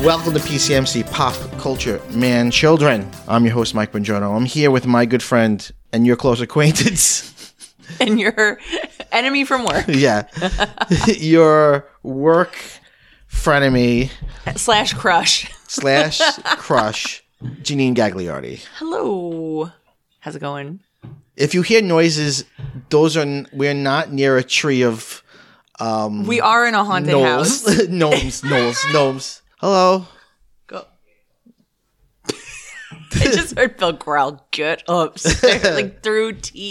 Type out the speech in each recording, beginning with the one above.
Welcome to PCMC Pop Culture Man Children. I'm your host, Mike Bongiorno. I'm here with my good friend and your close acquaintance. And your enemy from work. Yeah. Your work frenemy. Slash crush. Slash crush, Janine Gagliardi. Hello. How's it going? If you hear noises, we're not near a tree of we are in a haunted house. Gnomes. Hello. Go. I just heard Bill growl, get upstairs. Like through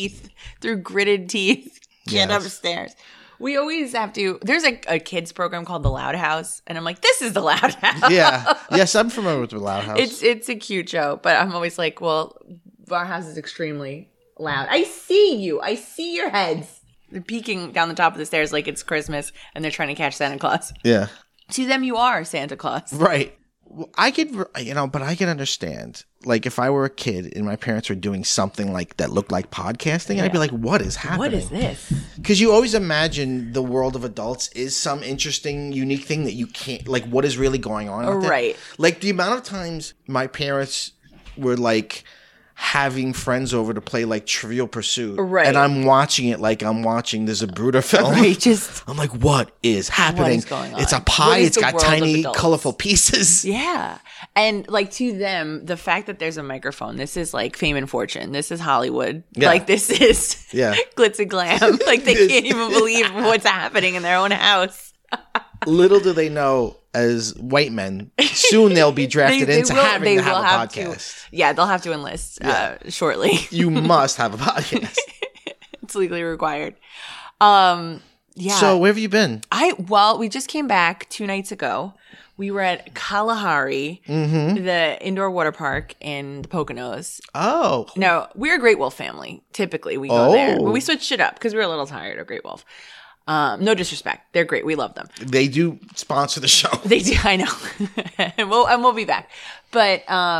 gritted teeth. Get upstairs. We always have to. There's a kids program called The Loud House, and I'm like, this is The Loud House. Yeah. Yes, I'm familiar with The Loud House. It's a cute show, but I'm always like, well, our house is extremely loud. I see you. I see your heads. They're peeking down the top of the stairs like it's Christmas, and they're trying to catch Santa Claus. Yeah. To them, you are Santa Claus. Right. Well, I could, but I can understand. Like, if I were a kid and my parents were doing something like that looked like podcasting, I'd be like, what is happening? What is this? Because you always imagine the world of adults is some interesting, unique thing that you can't, like, what is really going on out there? Right. Like, the amount of times my parents were, like, having friends over to play like Trivial Pursuit, right? And I'm watching it like I'm watching the Zapruder film. Right, I'm like, what is happening? What is going on? It's a pie. It's got tiny, colorful pieces. Yeah, and like to them, the fact that there's a microphone, this is like fame and fortune. This is Hollywood. Yeah. Like this is glitz and glam. Like they can't even believe what's happening in their own house. Little do they know, as white men, soon they'll be drafted into having to have a podcast. They'll have to enlist shortly. You must have a podcast. It's legally required. So where have you been? We just came back 2 nights ago. We were at Kalahari, the indoor water park in the Poconos. Oh. No, we're a Great Wolf family. Typically, we go there. But we switched it up because we were a little tired of Great Wolf. No disrespect. They're great. We love them. They do sponsor the show. They do. I know. and we'll be back. But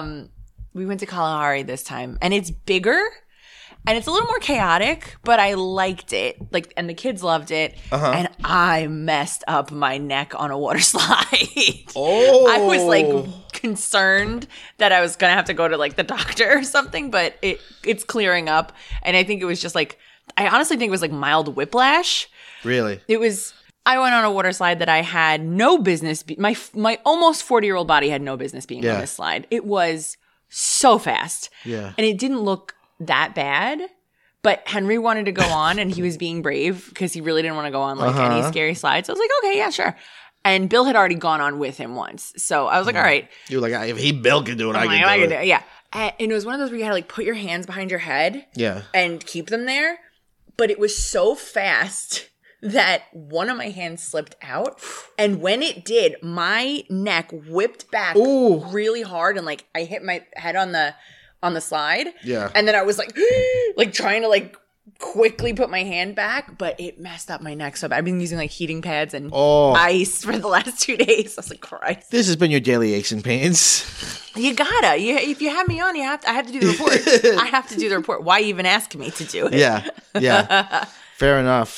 we went to Kalahari this time. And it's bigger. And it's a little more chaotic. But I liked it. And the kids loved it. And I messed up my neck on a water slide. Oh. I was concerned that I was going to have to go to the doctor or something. But it's clearing up. And I think it was just I honestly think it was mild whiplash. Really? I went on a water slide that I had no business, my almost 40-year-old body had no business being on this slide. It was so fast. Yeah. And it didn't look that bad, but Henry wanted to go on and he was being brave because he really didn't want to go on any scary slides. So I was like, okay, yeah, sure. And Bill had already gone on with him once. So I was like, all right. You were like, if Bill can do it, I can do it. Yeah. And it was one of those where you had to put your hands behind your head and keep them there. But it was so fast that one of my hands slipped out. And when it did, my neck whipped back really hard. And I hit my head on the slide. Yeah. And then I was trying to quickly put my hand back. But it messed up my neck so bad. I've been using heating pads and ice for the last 2 days. I was like, Christ. This has been your daily aches and pains. You gotta. If you have me on, I have to do the report. I have to do the report. Why even ask me to do it? Yeah. Fair enough.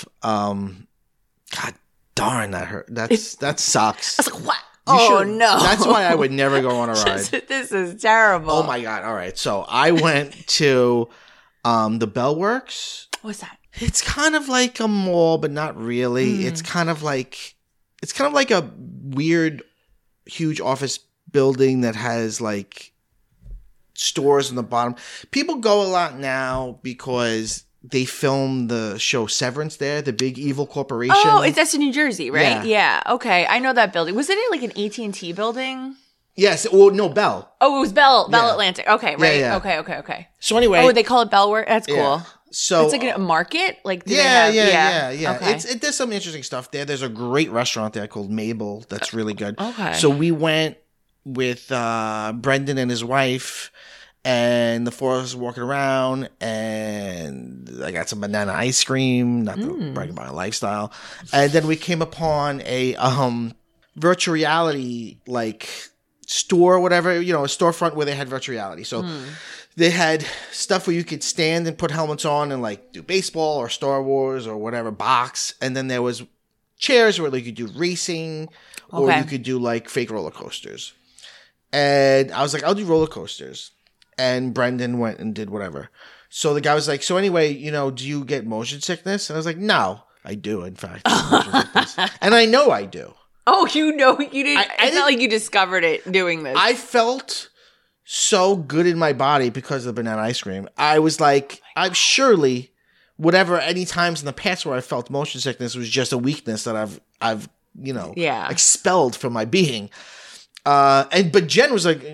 God darn, that hurt. That sucks. I was like, what? No. That's why I would never go on a ride. This is terrible. Oh my God. All right. So I went to the Bell Works. What's that? It's kind of like a mall, but not really. It's kind of like a weird, huge office building that has stores on the bottom. People go a lot now because they filmed the show Severance there, the big evil corporation. Oh, that's in New Jersey, right? Yeah. Okay, I know that building. Was it an AT&T building? Yes. Well, no, Bell. Oh, it was Bell Atlantic. Okay, right. Yeah. Okay. So anyway. Oh, they call it Bell Work? That's cool. Yeah. So it's a market? Yeah. Okay. There's some interesting stuff there. There's a great restaurant there called Mabel that's really good. Okay. So we went with Brendan and his wife, and the four of us walking around, and I got some banana ice cream, not to brag about my lifestyle. And then we came upon a virtual reality store or whatever, a storefront where they had virtual reality. So they had stuff where you could stand and put helmets on and do baseball or Star Wars or whatever box. And then there was chairs where you could do racing or you could do fake roller coasters. And I was like, I'll do roller coasters. And Brendan went and did whatever. So the guy was like, so anyway, do you get motion sickness? And I was like, no, I do, in fact. Motion sickness. And I know I do. Oh, you didn't. It's not like you discovered it doing this. I felt so good in my body because of the banana ice cream. I was like, I'm surely whatever any times in the past where I felt motion sickness was just a weakness that I've expelled from my being. But Jen was like,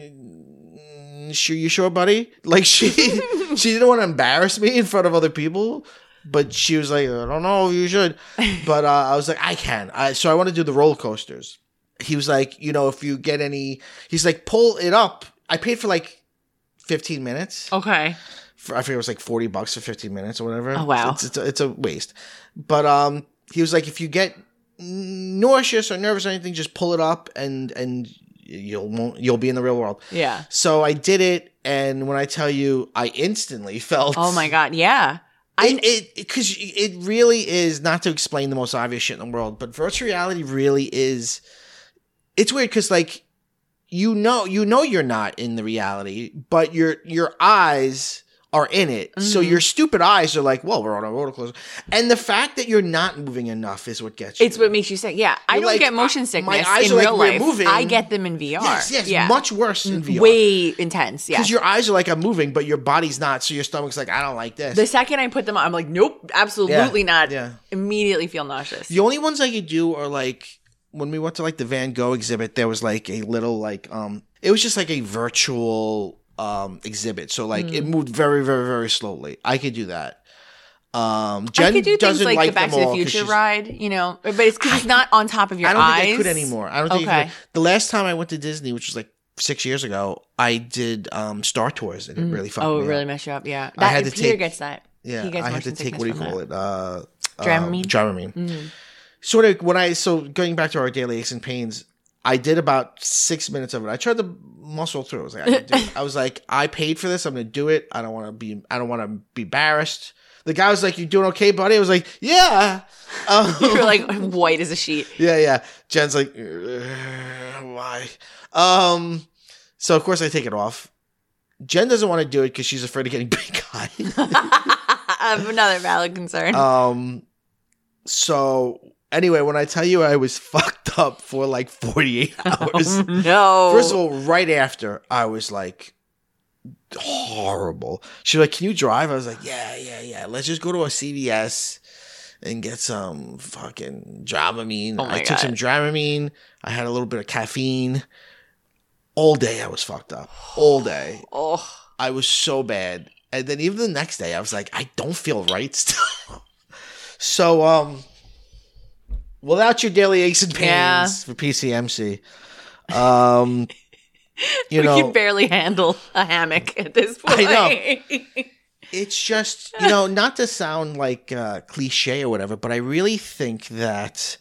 you sure, buddy? Like she didn't want to embarrass me in front of other people, but she was like, I don't know, you should. But I was like, I can. So I want to do the roller coasters. He was like, if you get any, he's like, pull it up. I paid for like 15 minutes. Okay. I forget it was like $40 for 15 minutes or whatever. Oh wow, it's a waste. But he was like, if you get nauseous or nervous or anything, just pull it up and you'll be in the real world. Yeah. So I did it, and when I tell you, I instantly felt. Oh my god! Yeah. Because it really is, not to explain the most obvious shit in the world, but virtual reality really is. It's weird because like you're not in the reality, but your eyes are in it. Mm-hmm. So your stupid eyes are like, well, we're on a roller coaster. And the fact that you're not moving enough is what gets you. It's what makes you sick. Yeah. I don't get motion sickness in real life. Moving. I get them in VR. Yes. Yeah. Much worse in VR. Way intense. Yeah. Because your eyes are like, I'm moving, but your body's not. So your stomach's like, I don't like this. The second I put them on, I'm like, nope, absolutely not. Yeah. Immediately feel nauseous. The only ones I could do are like, when we went to like the Van Gogh exhibit, there was like a little like, it was just like a virtual exhibit, so like it moved very, very, very slowly. I could do that. Jen I could do things like the Back to the Future ride, but it's because it's not on top of your eyes. I don't think I could anymore. I don't think I could. The last time I went to Disney, which was like 6 years ago, I did Star Tours, and it really fucked me up. Really messed you up. Yeah, Peter gets that. Yeah, I had to take, what do you call it? Dramamine. Dramamine. Sort of going back to our daily aches and pains, I did about 6 minutes of it. I tried to muscle through. I was like, I can do it. I was like, I paid for this. I'm going to do it. I don't want to be embarrassed. The guy was like, you doing okay, buddy? I was like, yeah. You were like white as a sheet. Yeah. Jen's like, why? So of course I take it off. Jen doesn't want to do it because she's afraid of getting pink eye. Another valid concern. So anyway, when I tell you I was fucked up for like 48 hours. Oh, no. First of all, right after, I was like horrible. She was like, can you drive? I was like, yeah. Let's just go to a CVS and get some fucking Dramamine. I took some Dramamine. I had a little bit of caffeine. All day I was fucked up. All day. Oh. I was so bad. And then even the next day, I was like, I don't feel right still. So, without your daily aches and pains for PCMC, we can barely handle a hammock at this point. I know. It's just, not to sound like cliche or whatever, but I really think that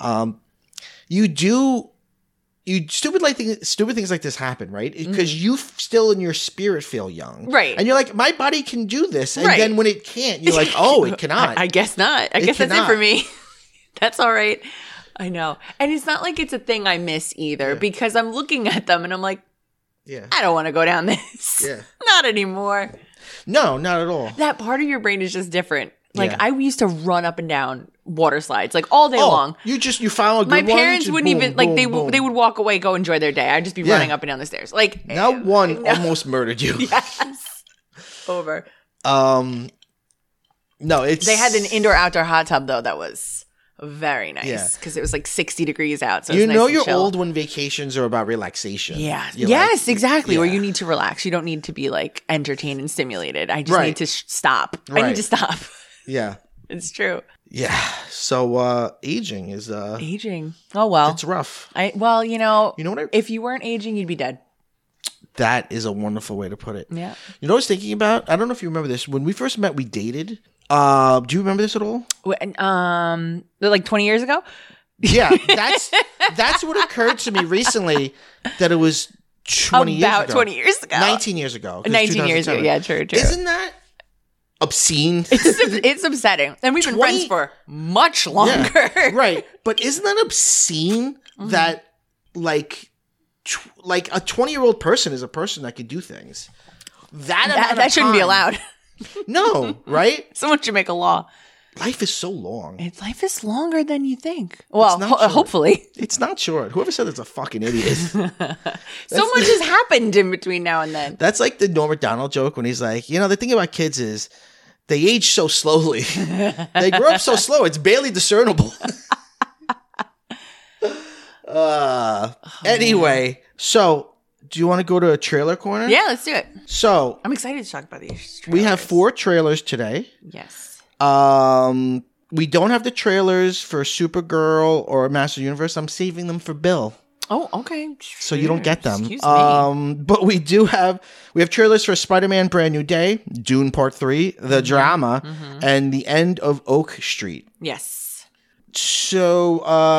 stupid things like this happen, right? Because you still in your spirit feel young. Right. And you're like, my body can do this. And then when it can't, you're like, oh, it cannot. I guess not. I guess that's it for me. That's all right. I know. And it's not like it's a thing I miss either because I'm looking at them and I'm like, I don't want to go down this. Yeah. Not anymore. No, not at all. That part of your brain is just different. Like I used to run up and down water slides like all day long. You follow a good one. My parents wouldn't even like they would walk away, go enjoy their day. I'd just be running up and down the stairs. Like now one almost murdered you. Yes. Over. No, they had an indoor-outdoor hot tub though that was very nice because it was like 60 degrees out. So nice you're old when vacations are about relaxation. Yeah. Yes, exactly. Where you need to relax. You don't need to be like entertained and stimulated. I just need to stop. Right. I need to stop. Yeah. It's true. Yeah. So aging is aging. Oh well. It's rough. You know what if you weren't aging, you'd be dead. That is a wonderful way to put it. Yeah. You know what I was thinking about? I don't know if you remember this. When we first met, we dated. Do you remember this at all? Like 20 years ago? Yeah. That's what occurred to me recently, that it was 20 years ago. About 20 years ago. 19 years ago. 19 years ago. Yeah, true. Isn't that obscene? It's upsetting. And we've been friends for much longer. Yeah, right. But isn't that obscene that, like, like a 20-year-old person is a person that could do things. That shouldn't be allowed. No, right? Someone should make a law. Life is so long. Life is longer than you think. Well, hopefully. It's not short. Whoever said it's a fucking idiot. So much has happened in between now and then. That's like the Norm Macdonald joke when he's like, the thing about kids is they age so slowly. They grow up so slow. It's barely discernible. Anyway, so do you want to go to a trailer corner? Yeah, let's do it. So I'm excited to talk about these trailers. We have 4 trailers today. Yes. We don't have the trailers for Supergirl or Master Universe. I'm saving them for Bill. Oh, okay. So you don't get them. Excuse me. But we have trailers for Spider-Man Brand New Day, Dune Part 3, the drama, and the end of Oak Street. Yes. So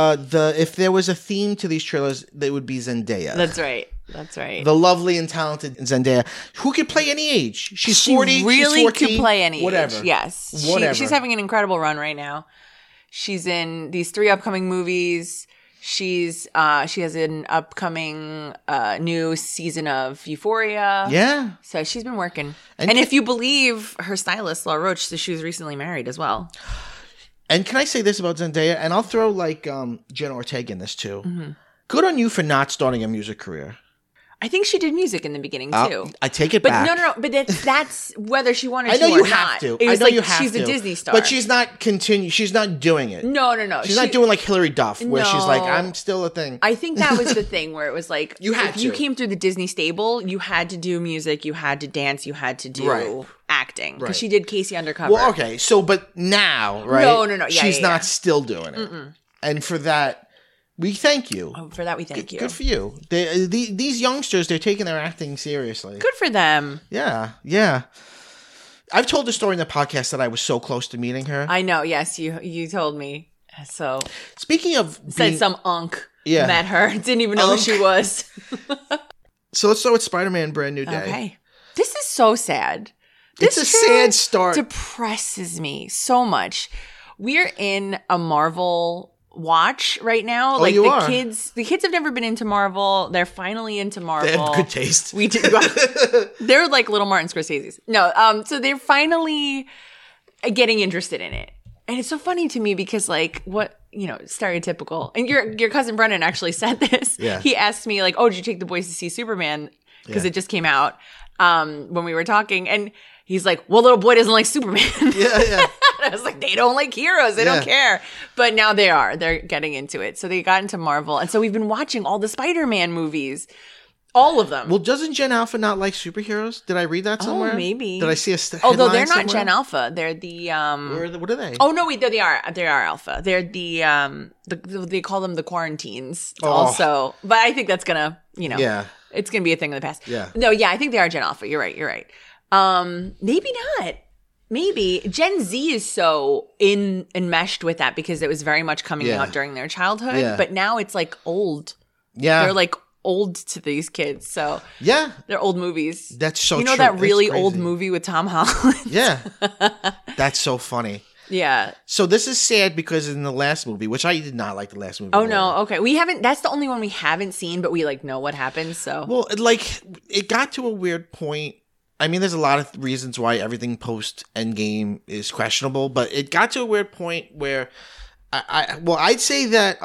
if there was a theme to these trailers, they would be Zendaya. That's right. That's right. The lovely and talented Zendaya, who could play any age. She's 40, really she's 14, could play any whatever. age. Yes. Whatever. She's having an incredible run right now. She's in these 3 upcoming movies. She has an upcoming new season of Euphoria. Yeah. So she's been working. And if you believe her stylist, Laura Roach, so she was recently married as well. And can I say this about Zendaya? And I'll throw Jenna Ortega in this too. Good on you for not starting a music career. I think she did music in the beginning too. I take it back. No. But that's whether she wanted to or not. I know you have to. It was I know you have she's to. a Disney star, but she's not doing it. No. She's not doing like Hilary Duff, where she's like, I'm still a thing. I think that was the thing where it was like, if you came through the Disney stable, you had to do music, you had to dance, you had to do acting because she did Casey Undercover. Well, okay, so but now, right? No. Yeah, she's not still doing it, and for that. We thank you. Oh, for that, we thank you. Good for you. These youngsters, they're taking their acting seriously. Good for them. Yeah. I've told the story in the podcast that I was so close to meeting her. I know. Yes, you told me. So speaking of, said some unk met her. Didn't even know who she was. So let's start with Spider-Man Brand New Day. Okay. This is so sad. It's a sad start. Depresses me so much. We're in a Marvel watch right now. Like the kids have never been into Marvel. They're finally into Marvel. They have good taste. We do. They're like little Martin Scorsese's. No, so they're finally getting interested in it. And it's so funny to me because stereotypical. And your cousin Brennan actually said this. Yeah. He asked me like, "Oh, did you take the boys to see Superman?" Because it just came out when we were talking. And he's like, "Well, little boy doesn't like Superman." Yeah. I was like, they don't like heroes. They don't care. But now they are. They're getting into it. So they got into Marvel. And so we've been watching all the Spider-Man movies. All of them. Well, doesn't Gen Alpha not like superheroes? Did I read that somewhere? Oh, maybe. Did I see a headline although they're not somewhere? Gen Alpha. They're the... What are they? Oh, no, wait. They are Alpha. They're they call them the Quarantines also. But I think that's going to, Yeah. It's going to be a thing of the past. Yeah. No, yeah, I think they are Gen Alpha. You're right. Maybe not. Maybe. Gen Z is so enmeshed with that because it was very much coming out during their childhood. Yeah. But now it's like old. Yeah. They're like old to these kids. So yeah, they're old movies. That's so true. That really old movie with Tom Holland? Yeah. That's so funny. Yeah. So this is sad because in the last movie, which I did not like the last movie. Oh, no. Okay. We haven't, that's the only one we haven't seen, but we know what happens. So. Well, it got to a weird point. I mean, there's a lot of reasons why everything post Endgame is questionable, but it got to a weird point where I'd say that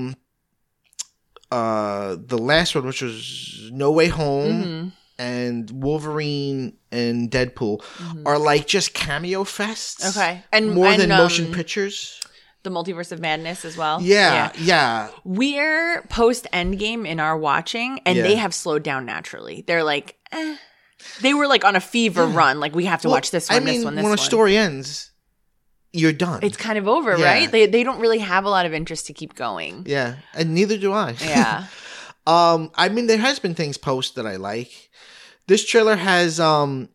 the last one, which was No Way Home and Wolverine and Deadpool, are like just cameo fests. Okay. More than motion pictures. The Multiverse of Madness as well. Yeah. We're post Endgame in our watching, and they have slowed down naturally. They're like, They were like on a fever run. Like, we have to watch this one, this one, this one. When a story ends, you're done. It's kind of over, right? They don't really have a lot of interest to keep going. Yeah, and neither do I. Yeah. I mean, there has been things post that I like. This trailer has the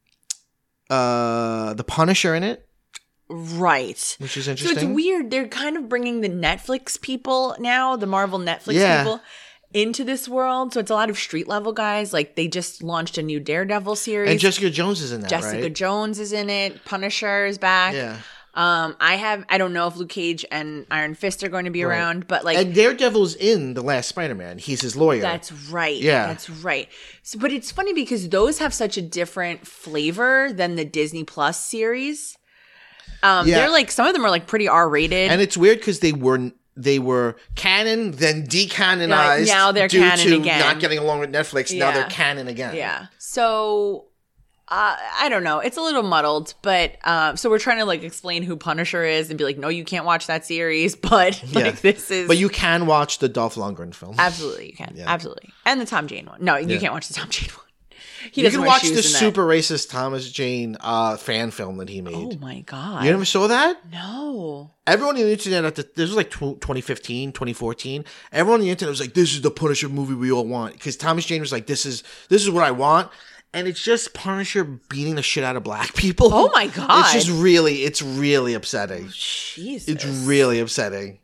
Punisher in it. Right. Which is interesting. So it's weird. They're kind of bringing the Netflix people now, the Marvel Netflix people, into this world. So it's a lot of street level guys. Like, they just launched a new Daredevil series. And Jessica Jones is in that, Jessica Jones is in it. Punisher is back. Yeah. I don't know if Luke Cage and Iron Fist are going to be around, but like, and Daredevil's in the last Spider-Man. He's his lawyer. That's right. Yeah, that's right. So, but it's funny because those have such a different flavor than the Disney Plus series. They're like, some of them are like pretty R-rated, and it's weird because they were canon, then decanonized. Now they're due canon to again. not getting along with Netflix. Now they're canon again. Yeah. So I don't know. It's a little muddled, but so we're trying to like explain who Punisher is and be like, no, you can't watch that series, but like this is. But you can watch the Dolph Lundgren film. Absolutely, you can. Yeah. Absolutely, and the Tom Jane one. No, you can't watch the Tom Jane one. You can watch the super racist Thomas Jane fan film that he made. Oh my God. You never saw that? No. Everyone on the internet, this was like 2015, 2014. Everyone on the internet was like, this is the Punisher movie we all want. Because Thomas Jane was like, this is what I want. And it's just Punisher beating the shit out of black people. Oh my God. It's really upsetting. Oh, Jesus. It's really upsetting.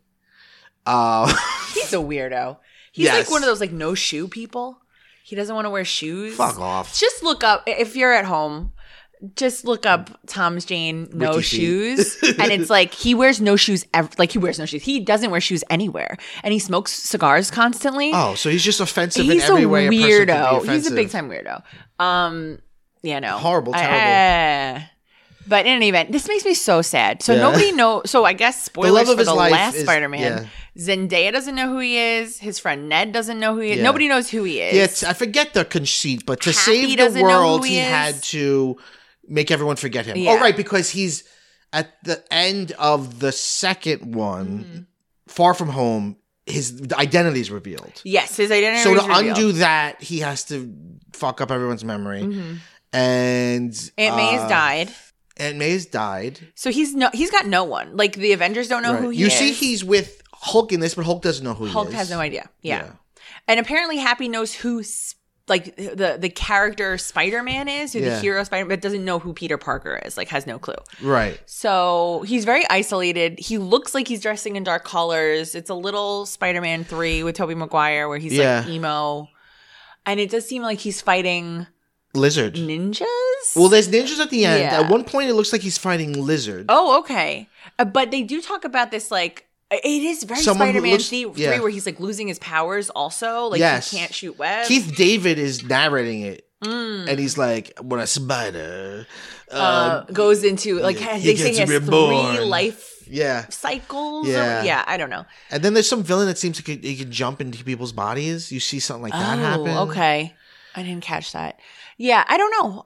He's a weirdo. He's like one of those like no shoe people. He doesn't want to wear shoes. Fuck off. Just look up, if you're at home, just look up Thomas Jane no shoes. And it's like, he wears no shoes ever. Like, he wears no shoes. He doesn't wear shoes anywhere. And he smokes cigars constantly. Oh, so he's just offensive in every way. He's a weirdo. He's a big time weirdo. Yeah, no. Horrible, terrible. But in any event, this makes me so sad. So nobody knows. So I guess spoilers for the last Spider-Man. Yeah. Zendaya doesn't know who he is. His friend Ned doesn't know who he is. Yeah. Nobody knows who he is. Yeah, I forget the conceit, but to save the world, he had to make everyone forget him. Yeah. Oh, right, because he's at the end of the second one, Far From Home, his identity is revealed. Yes, his identity is revealed. So to undo that, he has to fuck up everyone's memory. Mm-hmm. And Aunt May has died. Aunt May has died. So he's got no one. Like, the Avengers don't know who he is. You see he's with Hulk in this, but Hulk doesn't know who he is. Hulk has no idea. Yeah. And apparently Happy knows who, like, the character Spider-Man is, who the hero Spider-Man, but doesn't know who Peter Parker is. Like, has no clue. Right. So he's very isolated. He looks like he's dressing in dark colors. It's a little Spider-Man 3 with Tobey Maguire where he's like emo. And it does seem like he's fighting Lizard. Ninjas? Well, there's ninjas at the end. Yeah. At one point, it looks like he's fighting Lizard. Oh, okay. But they do talk about this, like, it is very Spider-Man 3 where he's, like, losing his powers also. Like, he can't shoot webs. Keith David is narrating it. And he's like, when a spider goes into, like, they say he has reborn. 3 life cycles. Yeah. I don't know. And then there's some villain that seems like he can jump into people's bodies. You see something like that happen. Okay. I didn't catch that. Yeah, I don't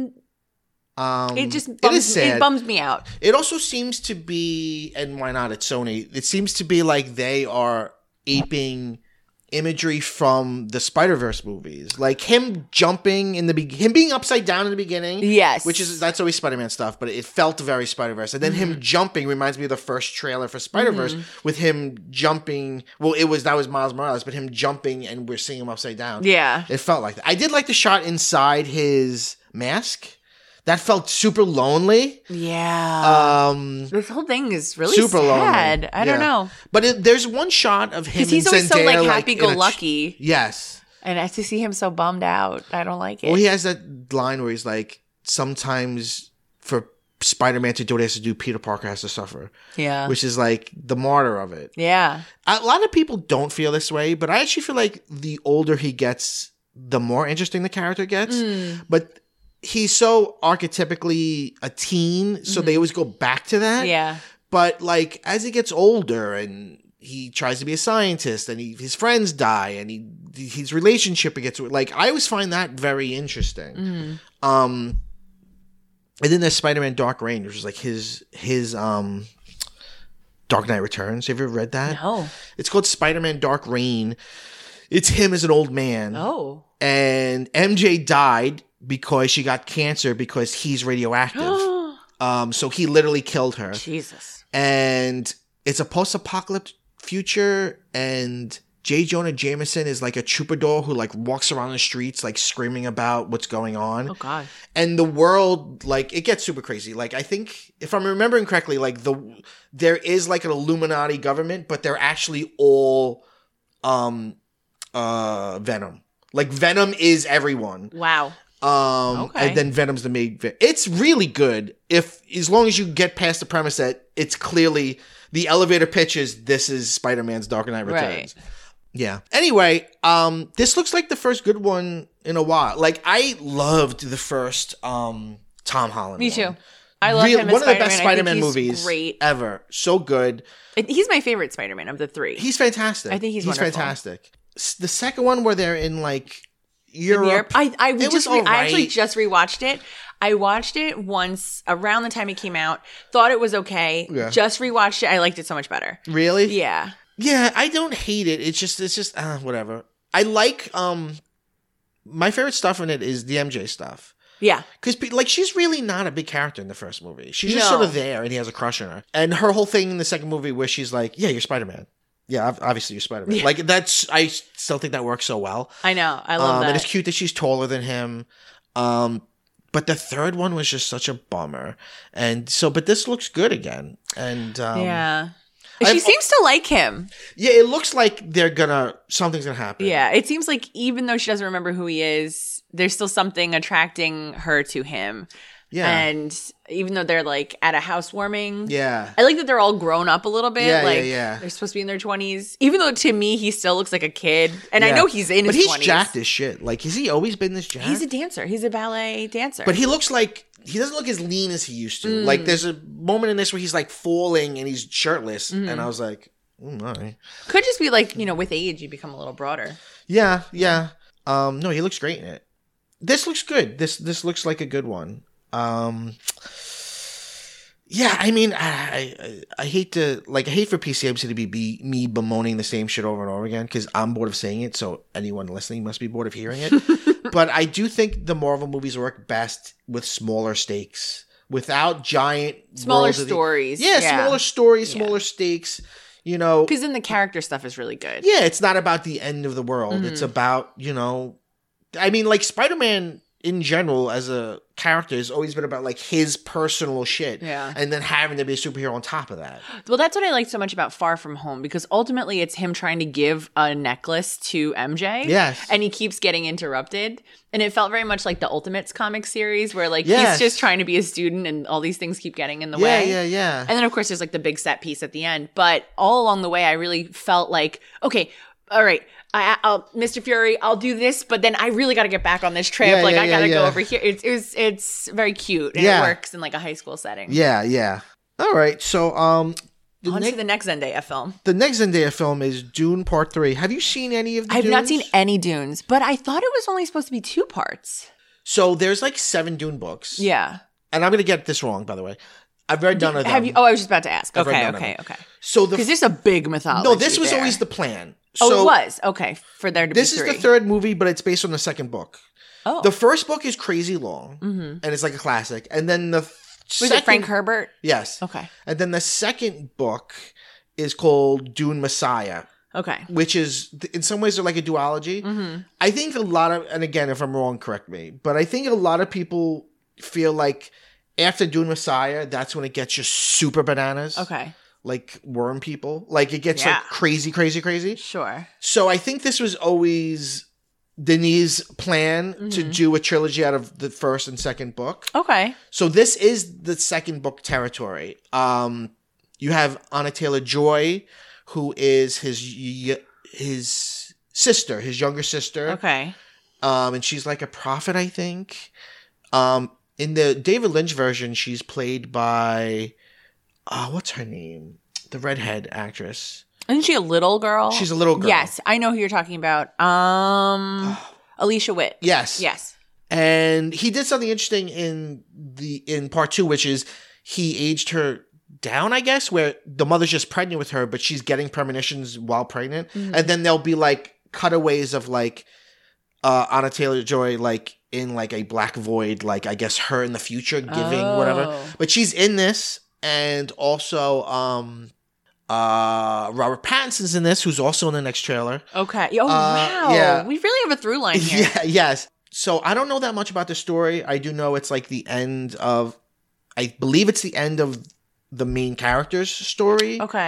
know. It just bums me out. It also seems to be, and why not? It's Sony. It seems to be like they are aping imagery from the Spider-Verse movies, like him jumping him being upside down in the beginning. Yes, that's always Spider-Man stuff, but it felt very Spider-Verse. And then him jumping reminds me of the first trailer for Spider-Verse with him jumping. Well, that was Miles Morales, but him jumping and we're seeing him upside down. Yeah, it felt like that. I did like the shot inside his mask. That felt super lonely. Yeah. This whole thing is really super sad. Lonely. I don't know. But there's one shot of him. Because he's always so like happy-go-lucky. Yes. And to see him so bummed out, I don't like it. Well, he has that line where he's like, sometimes for Spider-Man to do what he has to do, Peter Parker has to suffer. Yeah. Which is like the martyr of it. Yeah. A lot of people don't feel this way, but I actually feel like the older he gets, the more interesting the character gets. But he's so archetypically a teen, so they always go back to that. Yeah. But like as he gets older and he tries to be a scientist and his friends die and his relationship gets like, I always find that very interesting. And then there's Spider-Man Dark Reign, which is like his Dark Knight Returns. Have you ever read that? No. It's called Spider-Man Dark Reign. It's him as an old man. Oh. And MJ died because she got cancer because he's radioactive. So he literally killed her. Jesus. And it's a post-apocalyptic future, and J. Jonah Jameson is like a troubadour who like walks around the streets like screaming about what's going on. Oh God. And the world, like, it gets super crazy. Like, I think if I'm remembering correctly, like there is like an Illuminati government, but they're actually all Venom. Like Venom is everyone. Wow. And then Venom's the main. It's really good as long as you get past the premise that it's clearly the elevator pitch is this is Spider-Man's Dark Knight Returns. Right. Yeah. Anyway, this looks like the first good one in a while. Like I loved the first Tom Holland. Me too. I love him as one of the best Spider-Man movies great. Ever. So good. He's my favorite Spider-Man of the three. He's fantastic. I think he's wonderful. Fantastic. The second one where they're in like Europe. I actually just rewatched it. I watched it once around the time it came out. Thought it was okay. Yeah. Just rewatched it. I liked it so much better. Really? Yeah. Yeah, I don't hate it. It's just whatever. I like my favorite stuff in it is the MJ stuff. Yeah. Because, like, she's really not a big character in the first movie. She's just sort of there, and he has a crush on her. And her whole thing in the second movie where she's like, yeah, you're Spider-Man. Yeah, obviously you're Spider-Man. Yeah. Like, I still think that works so well. I know. I love that. And it's cute that she's taller than him. But the third one was just such a bummer. And so, but this looks good again. And yeah. She seems to like him. Yeah, it looks like something's gonna happen. Yeah, it seems like even though she doesn't remember who he is, there's still something attracting her to him. Yeah. And even though they're like at a housewarming. Yeah. I like that they're all grown up a little bit. Yeah, like yeah. They're supposed to be in their 20s. Even though to me he still looks like a kid. And I know he's in his 20s. But he's jacked as shit. Like, has he always been this jacked? He's a dancer. He's a ballet dancer. But he looks like he doesn't look as lean as he used to. Like, there's a moment in this where he's like falling and he's shirtless. Mm-hmm. And I was like, my. Could just be like, with age, you become a little broader. Yeah, yeah. No, he looks great in it. This looks good. This looks like a good one. Yeah, I mean, I hate for PCMC to be me bemoaning the same shit over and over again because I'm bored of saying it. So anyone listening must be bored of hearing it. But I do think the Marvel movies work best with smaller stakes, without giant smaller stories. Smaller stories, smaller stakes. Because then the character stuff is really good. Yeah, it's not about the end of the world. Mm-hmm. It's about, I mean, like Spider-Man in general as a character has always been about like his personal shit. Yeah. And then having to be a superhero on top of that. Well, that's what I like so much about Far From Home, because ultimately it's him trying to give a necklace to MJ. Yes. And he keeps getting interrupted. And it felt very much like the Ultimates comic series where like he's just trying to be a student and all these things keep getting in the way. Yeah. And then of course there's like the big set piece at the end. But all along the way I really felt like, okay, all right, Mr. Fury, I'll do this, but then I really got to get back on this trip. I got to go over here. It's very cute and it works in like a high school setting. Yeah. All right, so on to the next Zendaya film. The next Zendaya film is Dune Part 3. Have you seen any of the Dunes? I've not seen any Dunes, but I thought it was only supposed to be 2 parts. So there's like 7 Dune books. Yeah. And I'm going to get this wrong, by the way. I've read none of them. Have you? Oh, I was just about to ask. Okay. So because there's a big mythology. No, this was always the plan. So, it was? Okay. For there to be 3. This is the 3rd movie, but it's based on the 2nd book. Oh. The first book is crazy long, and it's like a classic. And then the Was it Frank Herbert? Yes. Okay. And then the 2nd book is called Dune Messiah. Okay. Which is, in some ways, they're like a duology. Mm-hmm. I think a lot of, and again, if I'm wrong, correct me, but I think a lot of people feel like after Dune Messiah, that's when it gets just super bananas. Okay. Like worm people. Like it gets like crazy. Sure. So I think this was always Denis' plan to do a trilogy out of the 1st and 2nd book. Okay. So this is the 2nd book territory. You have Anna Taylor-Joy, who is his sister, his younger sister. Okay. And she's like a prophet, I think. In the David Lynch version, she's played by... what's her name? The redhead actress. Isn't she a little girl? She's a little girl. Yes, I know who you're talking about. Alicia Witt. Yes. And he did something interesting in part 2, which is he aged her down, I guess, where the mother's just pregnant with her, but she's getting premonitions while pregnant. Mm-hmm. And then there'll be like cutaways of like Anna Taylor-Joy like in like a black void, like I guess her in the future giving whatever. But she's in this. And also, Robert Pattinson's in this, who's also in the next trailer. Okay. Oh, wow. Yeah. We really have a through line here. Yes. So I don't know that much about the story. I do know it's like the end of, I believe it's the end of the main character's story. Okay.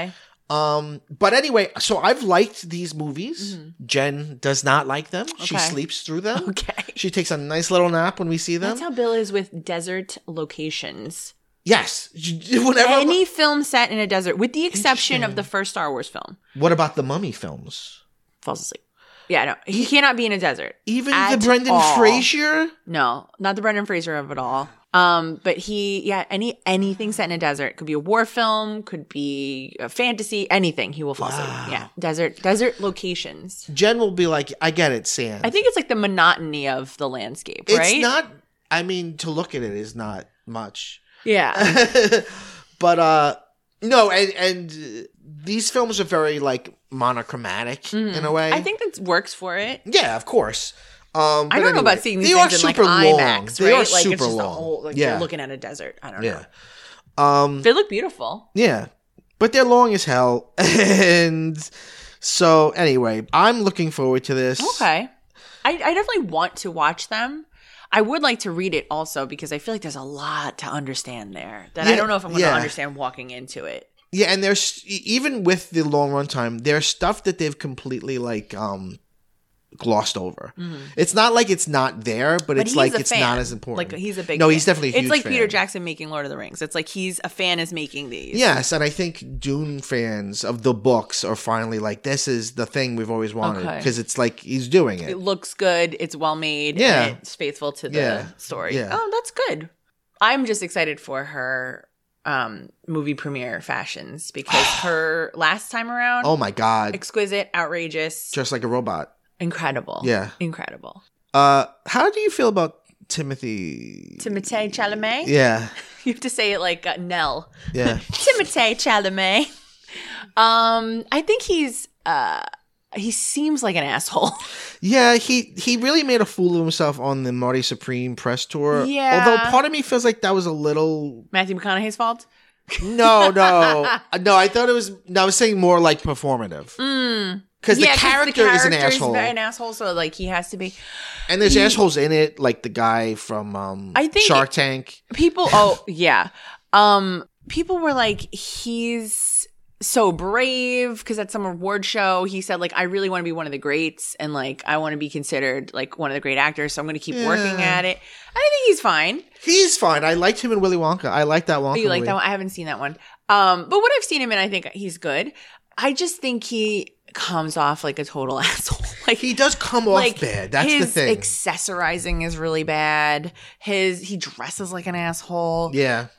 But anyway, so I've liked these movies. Jen does not like them. Okay. She sleeps through them. Okay. She takes a nice little nap when we see them. That's how Bill is with desert locations. Yes. Any film set in a desert, with the exception of the first Star Wars film. What about the Mummy films? Falls asleep. Yeah, no. He cannot be in a desert. Even the Brendan Fraser? No, not the Brendan Fraser of it all. But anything set in a desert. Could be a war film, could be a fantasy, anything. He will fall asleep. Yeah. Desert locations. Jen will be like, I get it, sand. I think it's like the monotony of the landscape, right? It's not, I mean, to look at it is not much. Yeah. But, no, and these films are very, like, monochromatic in a way. I think that works for it. Yeah, of course. I don't know about seeing these things in like IMAX, right? Like it's just a whole, you're looking at a desert. I don't know. They look beautiful. Yeah, but they're long as hell. And so anyway, I'm looking forward to this. Okay. I definitely want to watch them. I would like to read it also because I feel like there's a lot to understand there that I don't know if I'm going to understand walking into it. Yeah, and there's, even with the long run time, there's stuff that they've completely like glossed over. It's not like it's not there, but it's like it's not as important. Like he's a big fan. He's definitely a huge It's like fan. Peter Jackson making Lord of the Rings. It's like he's a fan is making these. Yes, and I think Dune fans of the books are finally like, this is the thing we've always wanted, because it's like he's doing it. It looks good, it's well made, and it's faithful to the story. Yeah. Oh, that's good. I'm just excited for her movie premiere fashions because her last time around, oh my god, exquisite, outrageous, just like a robot. Incredible. Yeah. Incredible. How do you feel about Timothée Chalamet? Yeah. You have to say it like Nell. Yeah. Timothée Chalamet. I think he seems like an asshole. Yeah, he really made a fool of himself on the Marty Supreme press tour. Yeah. Although part of me feels like that was a little Matthew McConaughey's fault? No. I thought it was, I was saying more like performative. Because the character is an asshole. An asshole, so like he has to be. And there's assholes in it, like the guy from Shark Tank. People, people were like, he's so brave because at some award show he said like, I really want to be one of the greats and like I want to be considered like one of the great actors, so I'm going to keep working at it. I think he's fine. He's fine. I liked him in Willy Wonka. I like that Wonka. You like that one? I haven't seen that one. But what I've seen him in, I think he's good. I just think he comes off like a total asshole. Like he does come off bad. That's the thing. His accessorizing is really bad. He dresses like an asshole. Yeah.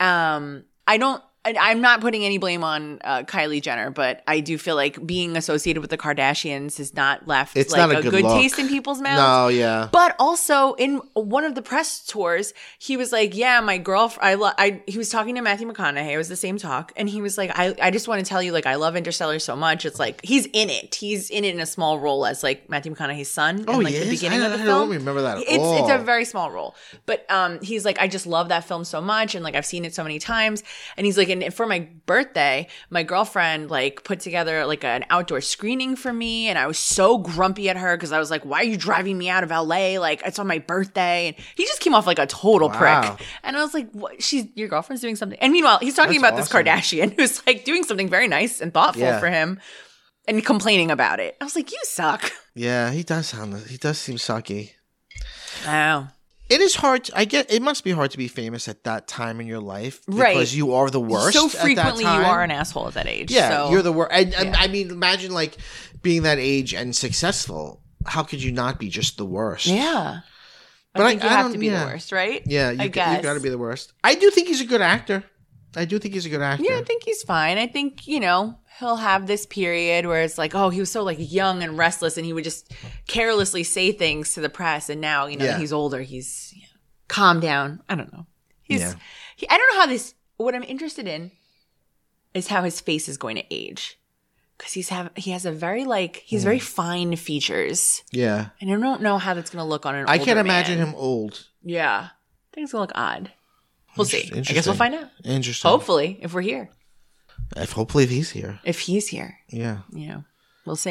I'm not putting any blame on Kylie Jenner, but I do feel like being associated with the Kardashians has not left it's like not a good taste in people's mouths. No, yeah. But also in one of the press tours, he was like, "Yeah, my girlfriend." He was talking to Matthew McConaughey. It was the same talk, and he was like, "I just want to tell you, like, I love Interstellar so much. It's like he's in it. He's in it in a small role as like Matthew McConaughey's son. Oh, in, like, the beginning of the film. I don't remember that at all. It's a very small role, but he's like, I just love that film so much, and like I've seen it so many times, and he's like, and for my birthday, my girlfriend like put together like an outdoor screening for me, and I was so grumpy at her because I was like, why are you driving me out of LA? Like it's on my birthday. And he just came off like a total prick. And I was like, what? Your girlfriend's doing something. And meanwhile, he's talking about this Kardashian who's like doing something very nice and thoughtful for him and complaining about it. I was like, you suck. Yeah, he does seem sucky. Wow. It is hard. It must be hard to be famous at that time in your life, right? Because you are the worst. So frequently, at that time. You are an asshole at that age. Yeah, so. You're the worst. And I mean, imagine like being that age and successful. How could you not be just the worst? Yeah, but I think you have to be the worst, right? Yeah, you got to be the worst. I do think he's a good actor. Yeah, I think he's fine. I think he'll have this period where it's like, oh, he was so like young and restless, and he would just carelessly say things to the press. And now, that he's older, he's calmed down. I don't know. I don't know how this. What I'm interested in is how his face is going to age, because he has a very he's very fine features. Yeah, and I don't know how that's going to look on an. I can't imagine man. him old. Yeah, I think it's going to look odd. We'll see. I guess we'll find out. Interesting. Hopefully, if we're here. Hopefully, if he's here. If he's here. Yeah. We'll see.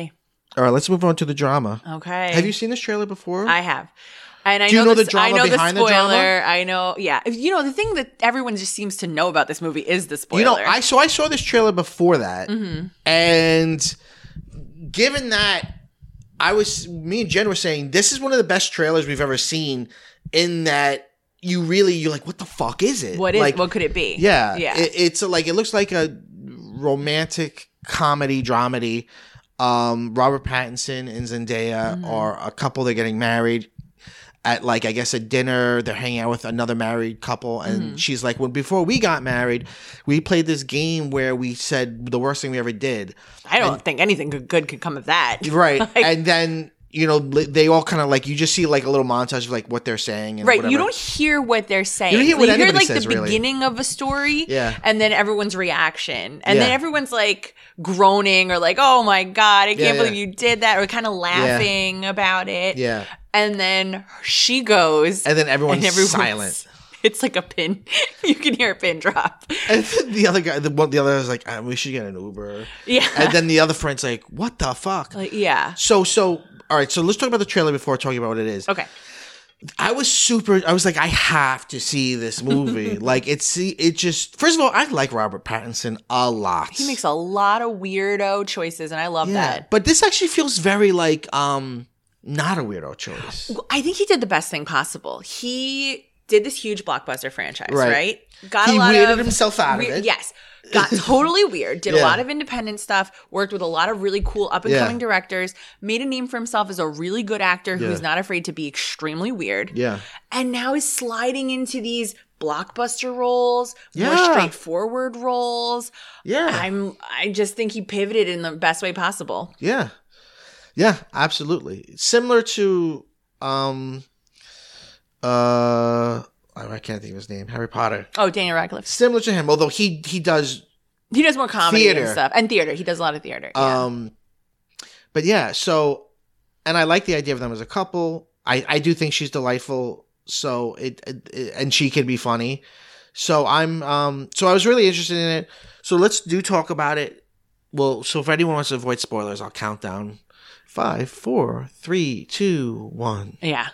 All right, let's move on to the drama. Okay. Have you seen this trailer before? I have. And Do you know the drama behind the drama? I know, yeah. You know, the thing that everyone just seems to know about this movie is the spoiler. You know, I saw this trailer before that, and given that, me and Jen were saying this is one of the best trailers we've ever seen. In that you're like, what the fuck is it? What could it be? Yeah, it's like it looks like a romantic comedy dramedy. Robert Pattinson and Zendaya are a couple. They're getting married at I guess a dinner. They're hanging out with another married couple, and she's like, "Well, before we got married, we played this game where we said the worst thing we ever did." I don't think anything good could come of that, right? And then they all kind of you just see a little montage of what they're saying, and right? whatever. You don't hear what they're saying. You don't hear what anybody says, the beginning of a story, yeah, and then everyone's reaction, and then everyone's groaning or "Oh my god, I can't believe you did that," or kind of laughing about it, yeah. And then she goes, and then everyone's silent. It's like a pin. You can hear a pin drop. And then the other guy, the other was like, we should get an Uber. Yeah. And then the other friend's like, what the fuck? Yeah. So, all right. So let's talk about the trailer before talking about what it is. Okay. I was like, I have to see this movie. First of all, I like Robert Pattinson a lot. He makes a lot of weirdo choices, and I love that. But this actually feels very not a weirdo choice. I think he did the best thing possible. He did this huge blockbuster franchise, right? Got he weirded himself out of it. Yes. Got totally weird. Did a lot of independent stuff. Worked with a lot of really cool up-and-coming directors. Made a name for himself as a really good actor who's not afraid to be extremely weird. Yeah. And now is sliding into these blockbuster roles, more straightforward roles. Yeah. I just think he pivoted in the best way possible. Yeah. Yeah, absolutely. Similar to I can't think of his name. Harry Potter. Oh, Daniel Radcliffe. Similar to him, although he does more comedy theater. and stuff. And theater. He does a lot of theater. Yeah. But yeah, and I like the idea of them as a couple. I do think she's delightful. So and she can be funny. So I was really interested in it. So let's talk about it. Well, so if anyone wants to avoid spoilers, I'll count down 5, 4, 3, 2, 1. Yeah.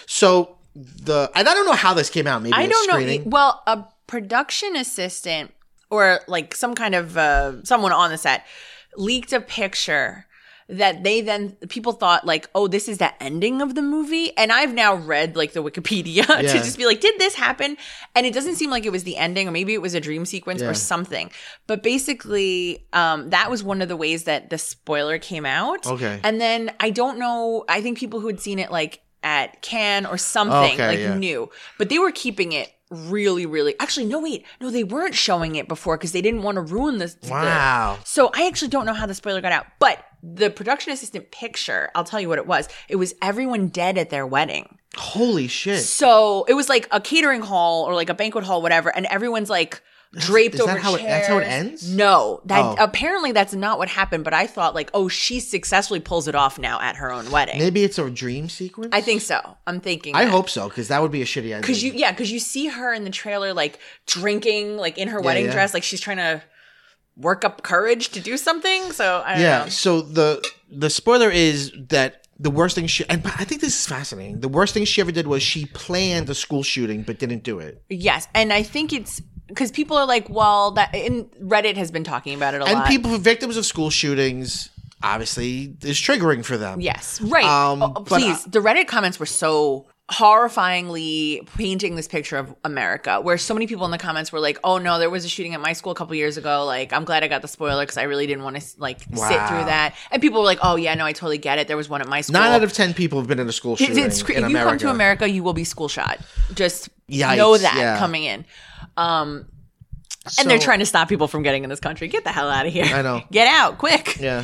So and I don't know how this came out. Maybe I don't know. Well, a production assistant or some kind of someone on the set leaked a picture that people thought oh, this is the ending of the movie. And I've now read the Wikipedia to just be did this happen? And it doesn't seem like it was the ending, or maybe it was a dream sequence or something. But basically, that was one of the ways that the spoiler came out. Okay. And then I don't know, I think people who had seen it at Cannes or something knew, but they were keeping it really, really. Actually, no, they weren't showing it before because they didn't want to ruin this. Wow. So I actually don't know how the spoiler got out, but the production assistant picture, I'll tell you what it was. It was everyone dead at their wedding. Holy shit. So it was a catering hall or a banquet hall, whatever, and everyone's draped over chairs. That's how it ends? No. Apparently that's not what happened, but I thought she successfully pulls it off now at her own wedding. Maybe it's a dream sequence? I think so. I'm thinking I hope so, because that would be a shitty ending. Because you see her in the trailer drinking in her wedding dress, she's trying to work up courage to do something. So I don't know. So the spoiler is that the worst thing and I think this is fascinating. The worst thing she ever did was she planned a school shooting but didn't do it. Yes, and I think it's because people are well, that in Reddit has been talking about it a lot. And people, victims of school shootings, obviously, is triggering for them. Yes, right. Please, the Reddit comments were so horrifyingly painting this picture of America, where so many people in the comments were oh no, there was a shooting at my school a couple years ago. I'm glad I got the spoiler because I really didn't want to sit through that. And people were oh yeah, no, I totally get it. There was one at my school. 9 out of 10 people have been in a school shooting. If you come to America, you will be school shot. Just Yikes, know that coming in. And they're trying to stop people from getting in this country. Get the hell out of here. I know. Get out quick. Yeah.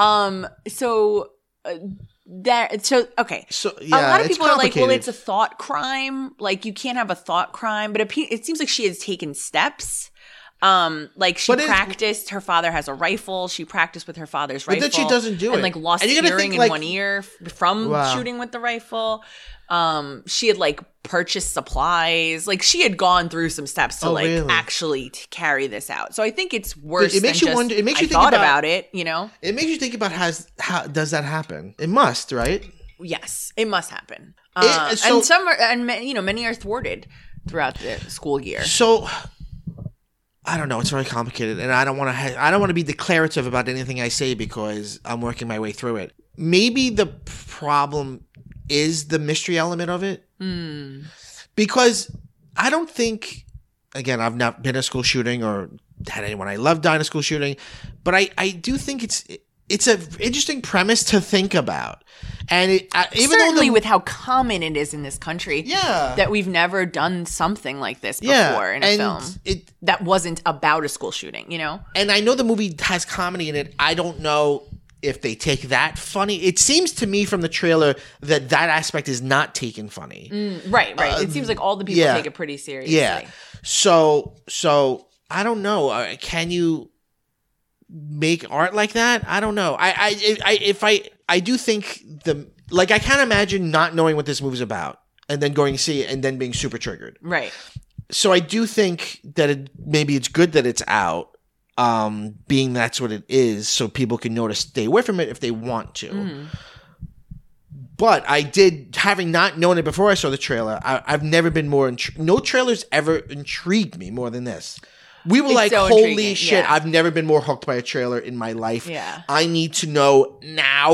So okay. So a lot of people are well, it's a thought crime. You can't have a thought crime, but it seems like she has taken steps. Like she practiced. Her father has a rifle. She practiced with her father's rifle. But then she doesn't do it. And like lost hearing in one ear from shooting with the rifle. She had like purchased supplies. Like she had gone through some steps to actually carry this out. So I think it's worse. It makes you wonder. It makes you think about it. You know, it makes you think about how does that happen? It must, right? Yes, it must happen. And some are, and many are thwarted throughout the school year. So I don't know. It's very complicated, and I don't want to be declarative about anything I say because I'm working my way through it. Maybe the problem is the mystery element of it, because I don't think. Again, I've not been in a school shooting or had anyone I love die in a school shooting, but I do think it's an interesting premise to think about. And even certainly with how common it is in this country, that we've never done something like this before in a film that wasn't about a school shooting, you know? And I know the movie has comedy in it. I don't know if they take that funny. It seems to me from the trailer that aspect is not taken funny. Right. It seems like all the people take it pretty seriously. Yeah. So I don't know. Can you make art like that? I don't know. I do think I can't imagine not knowing what this movie's about and then going to see it and then being super triggered. Right. So I do think that maybe it's good that it's out, being that's what it is, so people can know to stay away from it if they want to. But having not known it before I saw the trailer, I've never been more no trailers ever intrigued me more than this. We were like, so holy shit, I've never been more hooked by a trailer in my life. Yeah. I need to know now.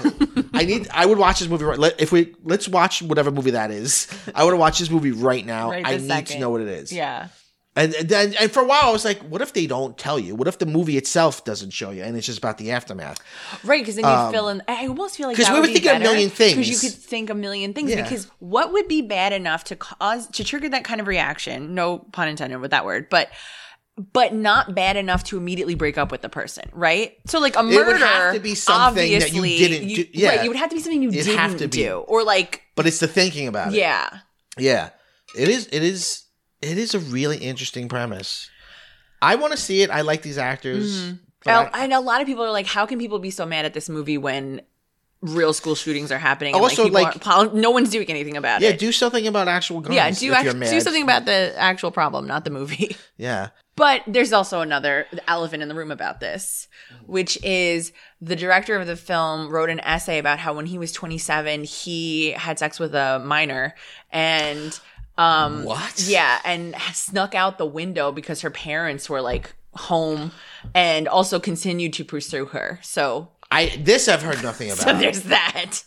I would watch this movie let's watch whatever movie that is. I would watch this movie right now. I need to know what it is. Yeah. And for a while I was like, what if they don't tell you? What if the movie itself doesn't show you and it's just about the aftermath? Right, because then you fill in. I almost feel like because we were thinking a million things. Because you could think a million things. Yeah. Because what would be bad enough to trigger that kind of reaction? No pun intended with that word, but not bad enough to immediately break up with the person, right? So like a murder, it would have to be something that you didn't do. Yeah. Right, it would have to be something you didn't do, or like. But it's the thinking about it. Yeah. Yeah, it is a really interesting premise. I want to see it. I like these actors. And a lot of people are like, how can people be so mad at this movie when real school shootings are happening and also, no one's doing anything about it? Yeah, do something about actual guns. Yeah, do something about the actual problem, not the movie. Yeah. But there's also another elephant in the room about this, which is the director of the film wrote an essay about how when he was 27, he had sex with a minor and what? Yeah, and snuck out the window because her parents were like home and also continued to pursue her. So I've heard nothing about. So there's that.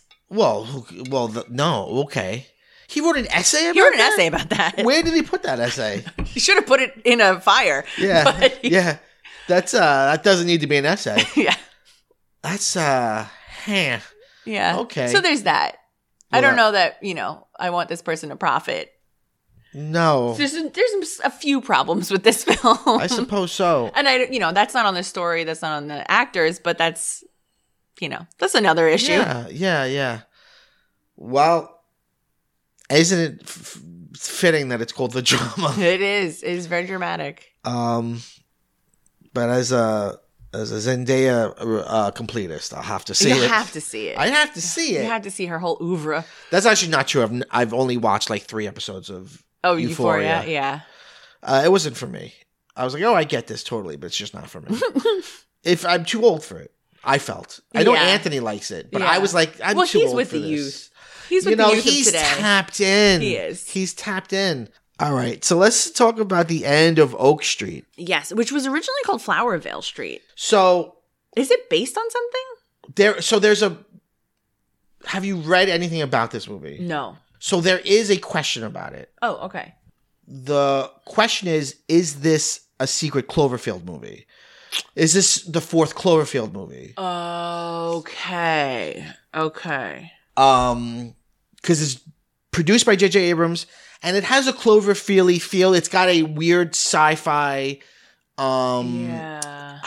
No, okay. He wrote an essay about that? He wrote an essay about that. Where did he put that essay? He should have put it in a fire. Yeah. Yeah. That's that doesn't need to be an essay. Yeah. That's Yeah. Okay. So there's that. Well, I don't know that, I want this person to profit. No. There's a few problems with this film. I suppose so. And that's not on the story, that's not on the actors, but that's another issue. Yeah. Well, isn't it fitting that it's called The Drama? It is. It is very dramatic. But as a Zendaya completist, I'll have to see it. You have to see it. I have to see it. You have to see her whole oeuvre. That's actually not true. I've only watched like 3 episodes of Euphoria. Yeah. It wasn't for me. I was like, I get this totally, but it's just not for me. If I'm too old for it, I felt. I know Anthony likes it, but I was like, I'm too old for this. He's with the youth. He's with the youth he's of today. Tapped in. He is. He's tapped in. All right, so let's talk about the end of Oak Street. Yes, which was originally called Flowervale Street. So, is it based on something? Have you read anything about this movie? No. So there is a question about it. Oh, okay. The question is this a secret Cloverfield movie? Is this the 4th Cloverfield movie? Okay. Because it's produced by J.J. Abrams, and it has a Cloverfield-y feel. It's got a weird sci-fi. Flowervale,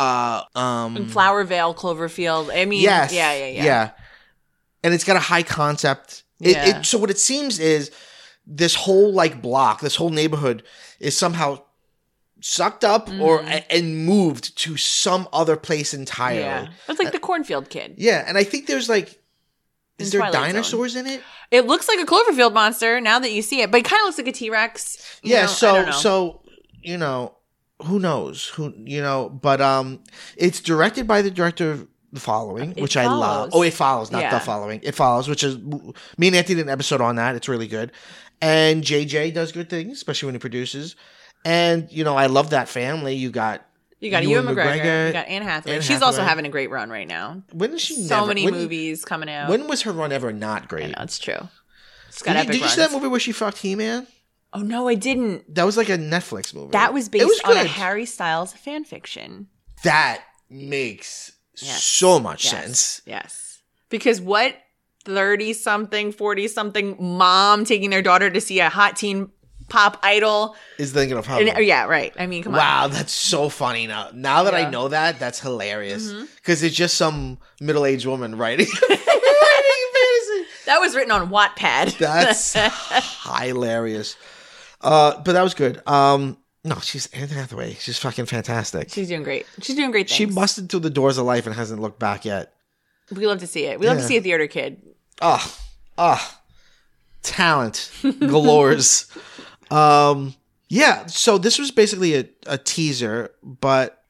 Cloverfield. I mean, yes, yeah. And it's got a high concept. So what it seems is this whole block, this whole neighborhood is somehow sucked up and moved to some other place entirely. Yeah. It's like the cornfield kid. Yeah, and I think there's like, is there dinosaurs in it? It looks like a Cloverfield monster now that you see it, but it kind of looks like a T-Rex. Yeah, so you know, who knows? But it's directed by the director of The Following, which I love. Oh, It Follows, not The Following. It Follows, which is, me and Anthony did an episode on that. It's really good. And JJ does good things, especially when he produces. And, I love that family. You got Ewan McGregor. You got Anne Hathaway. She's also having a great run right now. When is she? Many movies coming out. When was her run ever not great? I know, it's true. Did you see that movie where she fucked He-Man? Oh, no, I didn't. That was like a Netflix movie. That was based on a Harry Styles fan fiction. That makes so much sense. Yes. Because what 30-something, 40-something mom taking their daughter to see a hot teen pop idol is thinking of her. Yeah, right. I mean, come on. Wow, that's so funny now. Now that I know that, that's hilarious. Because it's just some middle-aged woman writing fantasy. That was written on Wattpad. That's hilarious. But that was good. No, she's Anne Hathaway. She's fucking fantastic. She's doing great. She's doing great things. She busted through the doors of life and hasn't looked back yet. We love to see it. We love to see a theater kid. Talent galores. So this was basically a teaser, but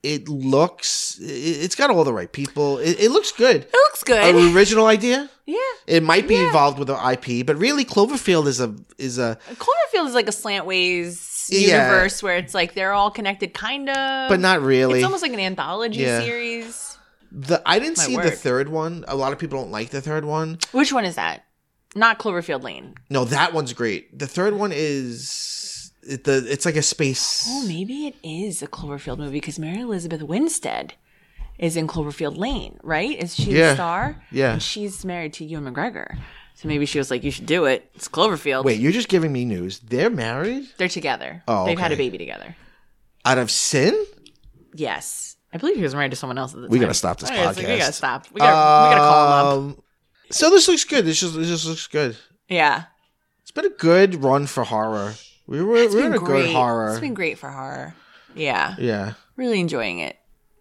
it's got all the right people. It looks good. It looks good. An original idea. Yeah. It might be involved with the IP, but really Cloverfield is a Cloverfield is like a slantways universe where it's like they're all connected kind of, but not really. It's almost like an anthology series. I didn't see the third one. A lot of people don't like the third one. Which one is that? Not Cloverfield Lane. No, that one's great. The third one is it's like a space. Oh, maybe it is a Cloverfield movie because Mary Elizabeth Winstead is in Cloverfield Lane, right? Is she the star? Yeah. And she's married to Ewan McGregor. So maybe she was like, you should do it. It's Cloverfield. Wait, you're just giving me news. They're married? They're together. Oh, They've had a baby together. Out of sin? Yes. I believe he was married to someone else at the time. We got to stop this podcast. We got to stop. We got to call him up. So this looks good. This just looks good. Yeah. It's been a good run for horror. We're in a good horror. It's been great for horror. Yeah. Yeah. Really enjoying it.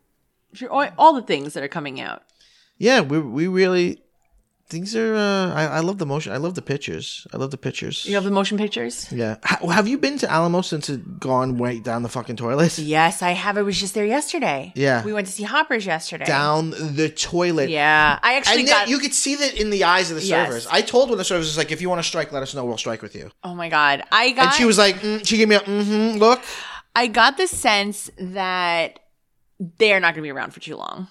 All the things that are coming out. Yeah, we really... Things are... I love the motion. I love the pictures. You love the motion pictures? Yeah. Have you been to Alamo since it's gone right down the fucking toilet? Yes, I have. I was just there yesterday. Yeah. We went to see Hoppers yesterday. Down the toilet. Yeah. I actually you could see that in the eyes of the servers. I told one of the servers, was like, if you want to strike, let us know. We'll strike with you. Oh my God. And she was like, she gave me a look. I got the sense that they're not going to be around for too long.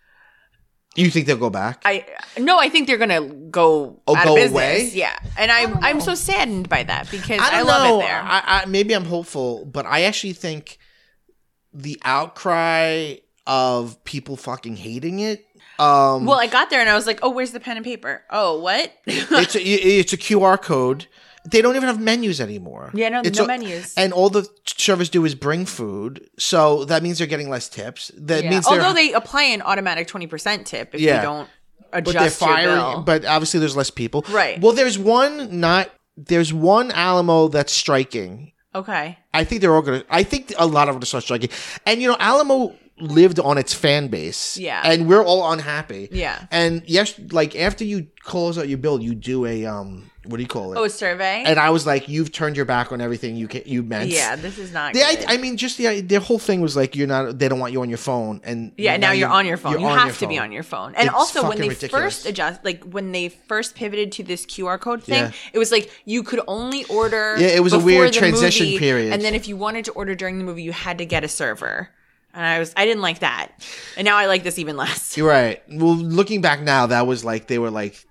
You think they'll go back? I think they're gonna go out of business. Away? Yeah, and I'm so saddened by that because I love it there. Maybe I'm hopeful, but I actually think the outcry of people fucking hating it. Well, I got there and I was like, "Oh, where's the pen and paper? Oh, what?" it's a QR code. They don't even have menus anymore. Yeah, no menus. And all the servers do is bring food. So that means they're getting less tips. Although they apply an automatic 20% tip if you don't adjust your bill. But obviously there's less people. Right. Well, there's one Alamo that's striking. Okay. I think a lot of them are start striking. And Alamo lived on its fan base. Yeah. And we're all unhappy. Yeah. And yes, like after you close out your bill, you do a what do you call it? Oh, a survey. And I was like, you've turned your back on everything you meant. Yeah, this is not good. I mean, just their whole thing was like, they don't want you on your phone. And now you're on your phone. You have to be on your phone. And it's also when they ridiculous. when they first pivoted to this QR code thing, it was like you could only order. Yeah, it was a weird transition movie, period. And then if you wanted to order during the movie, you had to get a server. And I didn't like that. And now I like this even less. You're right. Well, looking back now, that was like, they were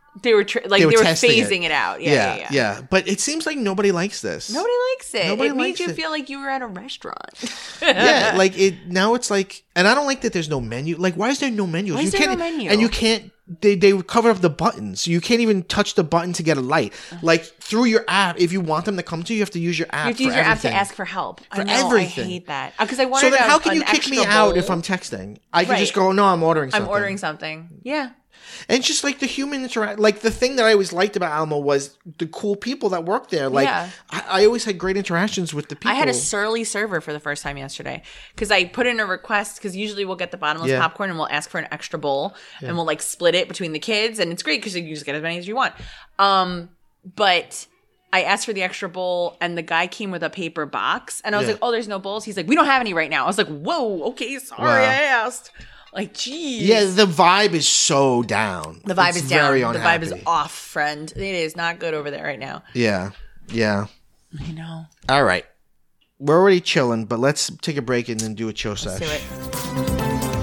phasing it out. Yeah. But it seems like nobody likes this. Nobody likes it. It made you feel like you were at a restaurant. Yeah, like now it's like, and I don't like that there's no menu. Like, why is there no menu? Why is there no menu? And you can't. They cover up the buttons, so you can't even touch the button to get a light. Like through your app, if you want them to come to you, you have to use your app. You have to use your app to ask for help. Everything. I hate that because I wanted. So then, how can you kick me out if I'm texting? I can just go, no, I'm ordering something. I'm ordering something. Yeah. And just like the human interaction, like the thing that I always liked about Alamo was the cool people that worked there. Like I always had great interactions with the people. I had a surly server for the first time yesterday because I put in a request because usually we'll get the bottomless popcorn and we'll ask for an extra bowl and we'll like split it between the kids and it's great because you just get as many as you want. But I asked for the extra bowl and the guy came with a paper box and I was like, oh, there's no bowls. He's like, we don't have any right now. I was like, whoa, okay, sorry, I asked. Like, geez. Yeah, the vibe is so down. The vibe is down. The vibe is off, friend. It is not good over there right now. Yeah. I know. All right. We're already chilling, but let's take a break and then do a chill session. Let's do it.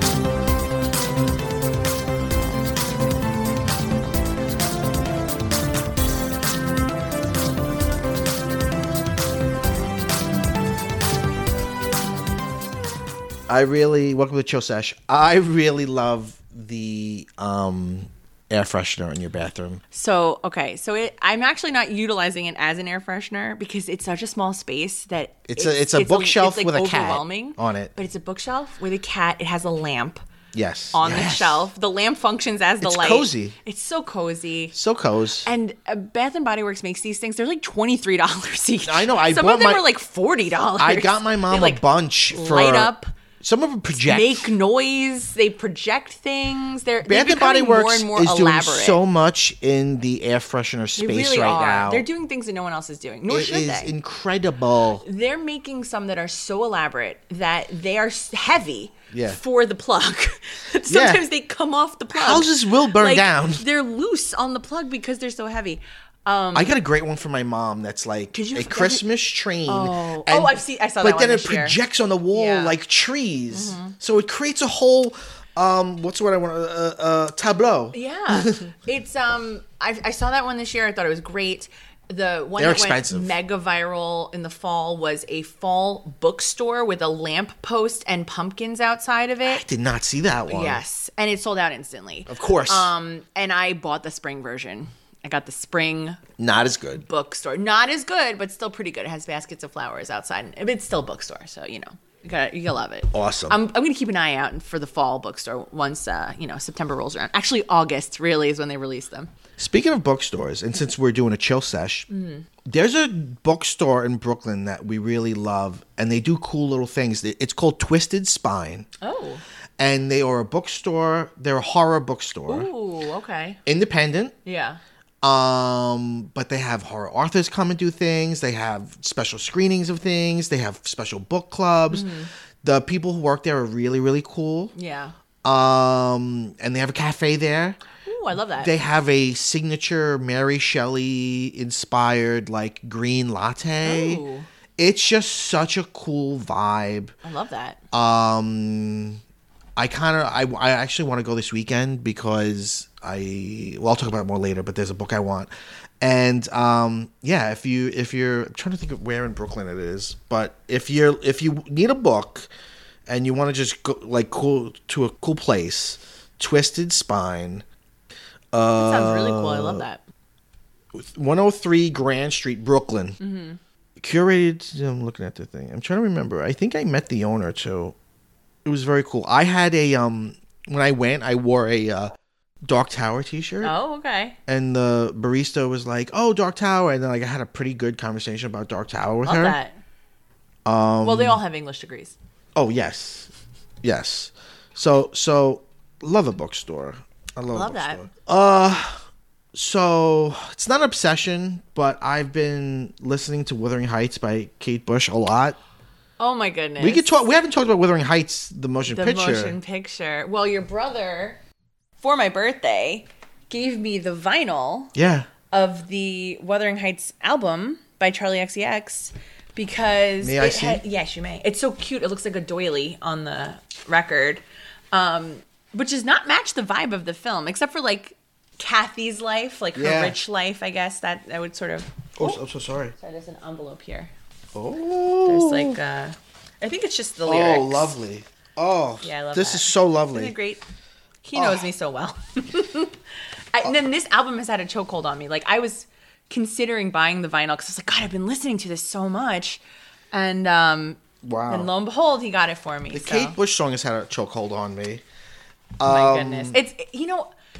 Welcome to Chill Sesh. I really love the air freshener in your bathroom. So, okay. So I'm actually not utilizing it as an air freshener because it's such a small space that it's a bookshelf with a cat on it. But it's a bookshelf with a cat. It has a lamp. Yes. On the shelf. The lamp functions as the light. It's cozy. It's so cozy. So cozy. And Bath and Body Works makes these things. They're like $23 each. I know. Some of them are like $40. I got my mom a bunch for light up. Some of them project. Make noise. They project things. They're Bath and Body Works more and more is elaborate. Doing so much in the air freshener space really right are. now. They're doing things that no one else is doing. Nor should they. It is incredible. They're making some that are so elaborate that they are heavy for the plug. Sometimes they come off the plug. Houses will burn down. They're loose on the plug because they're so heavy. I got a great one for my mom that's like a Christmas train. Oh, I saw that one. But then it projects on the wall like trees. Mm-hmm. So it creates a whole what's the word I want? Tableau. Yeah. It's I saw that one this year. I thought it was great. The one that went mega viral in the fall was a fall bookstore with a lamp post and pumpkins outside of it. I did not see that one. Yes. And it sold out instantly. Of course. And I bought the spring version. I got the spring. Not as good. Bookstore. Not as good, but still pretty good. It has baskets of flowers outside. It's still a bookstore, so you gotta love it. Awesome. I'm gonna keep an eye out for the fall bookstore once September rolls around. Actually, August really is when they release them. Speaking of bookstores, and since we're doing a chill sesh, there's a bookstore in Brooklyn that we really love, and they do cool little things. It's called Twisted Spine. Oh. And they are a bookstore. They're a horror bookstore. Ooh, okay. Independent. Yeah. But they have horror authors come and do things. They have special screenings of things. They have special book clubs. Mm-hmm. The people who work there are really, really cool. Yeah. And they have a cafe there. Ooh, I love that. They have a signature Mary Shelley inspired like green latte. Ooh. It's just such a cool vibe. I love that. I actually want to go this weekend because I'll talk about it more later, but there's a book I want. And if you're I'm trying to think of where in Brooklyn it is, but if you need a book and you want to just go to a cool place, Twisted Spine. That sounds really cool. I love that. 103 Grand Street, Brooklyn. Mm-hmm. Curated. I'm looking at the thing. I'm trying to remember. I think I met the owner too. It was very cool. I had a when I went, I wore a Dark Tower t-shirt. Oh, okay. And the barista was like, "Oh, Dark Tower," and then I had a pretty good conversation about Dark Tower with her. Love that. Well, they all have English degrees. Oh yes. So love a bookstore. I love a bookstore. That. So it's not an obsession, but I've been listening to Wuthering Heights by Kate Bush a lot. Oh my goodness. We haven't talked about Wuthering Heights, the motion picture. The motion picture. Well, your brother, for my birthday, gave me the vinyl of the Wuthering Heights album by Charlie XCX because May I see? Yes, you may. It's so cute. It looks like a doily on the record, which does not match the vibe of the film, except for like Kathy's life, like her rich life, I guess. That would sort of... Oh, I'm so sorry. So there's an envelope here. Oh. There's like, I think it's just the lyrics. Oh, lovely. Oh, yeah, I love this that. is so lovely. Isn't it great? He knows me so well. And then this album has had a chokehold on me. Like, I was considering buying the vinyl because I was like, God, I've been listening to this so much. And wow. And lo and behold, he got it for me. The Kate Bush song has had a chokehold on me. My goodness. It's,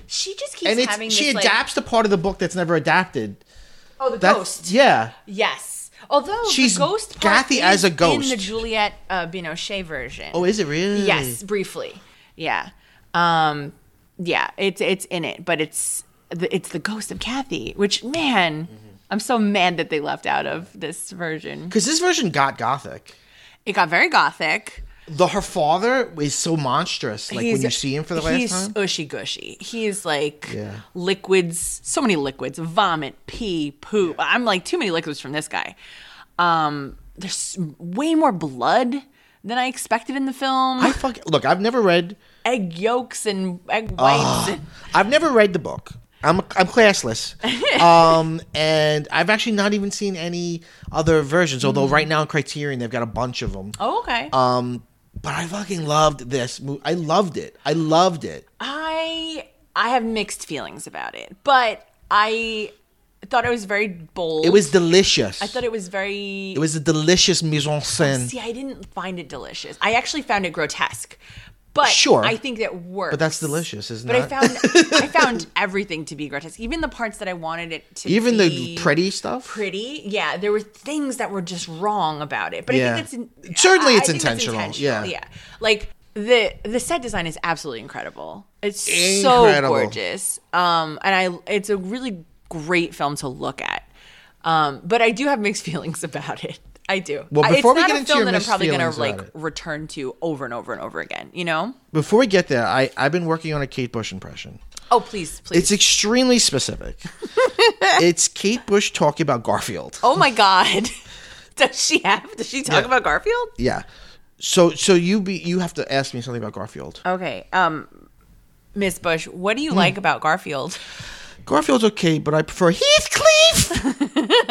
She just keeps having this, she adapts the part of the book that's never adapted. Oh, the ghost. Yeah. Yes. Although she's the ghost part Kathy as a ghost in the Juliette Binoche version. Oh, is it really? Yes, briefly. Yeah. Yeah, it's in it, but it's the ghost of Kathy, which, man, I'm so mad that they left out of this version. Because this version got gothic. It got very gothic. Her father is so monstrous. Like, when you see him for the last time. He's ushy gushy. He's like liquids, so many liquids, vomit, pee, poop. I'm like, too many liquids from this guy. There's way more blood than I expected in the film. Look, I've never read egg yolks and egg whites. I've never read the book. I'm classless. And I've actually not even seen any other versions, although right now in Criterion they've got a bunch of them. Oh, okay. But I fucking loved this movie. I loved it. I have mixed feelings about it, but I thought it was very bold. It was delicious. I thought it was very... It was a delicious mise en scène. See, I didn't find it delicious. I actually found it grotesque. But sure. I think that works. But that's delicious, isn't it? But I found everything to be grotesque. Even the parts that I wanted it to Even be... the pretty stuff? Pretty, yeah. There were things that were just wrong about it. But I think that's... Certainly it's intentional. Yeah. Like, the set design is absolutely incredible. It's so gorgeous. It's a really great film to look at. But I do have mixed feelings about it. I do. Well, before we get into your that I'm probably going to return to over and over and over again, you know? Before we get there, I've been working on a Kate Bush impression. Oh, please. It's extremely specific. It's Kate Bush talking about Garfield. Oh my God. Does she talk about Garfield? Yeah. So you have to ask me something about Garfield. Okay. Miss Bush, what do you like about Garfield? Garfield's okay, but I prefer Heathcliff.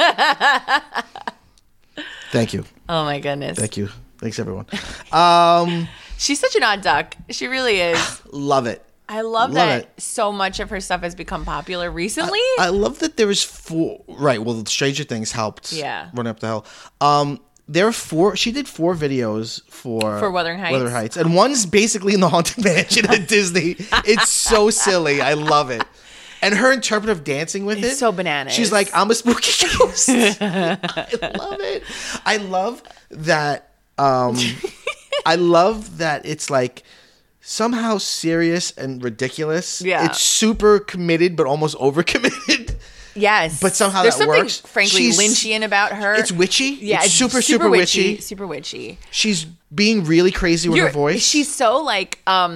Thank you. Oh my goodness. Thank you. Thanks everyone. She's such an odd duck. She really is. Love it. I love that so much of her stuff has become popular recently. I love that there is 4. Right. Well, Stranger Things helped. Yeah. Run up the hill. There are 4. She did 4 videos for Wuthering Heights. And one's basically in the Haunted Mansion at Disney. It's so silly. I love it. And her interpretive dancing with it's so bananas. She's like, I'm a spooky ghost. I love it. I love that. I love that it's like somehow serious and ridiculous. Yeah. It's super committed, but almost overcommitted. Yes. But somehow There's that works. Something, frankly, Lynchian about her. It's witchy. Yeah. It's super witchy. Super witchy. She's being really crazy with her voice. She's so like,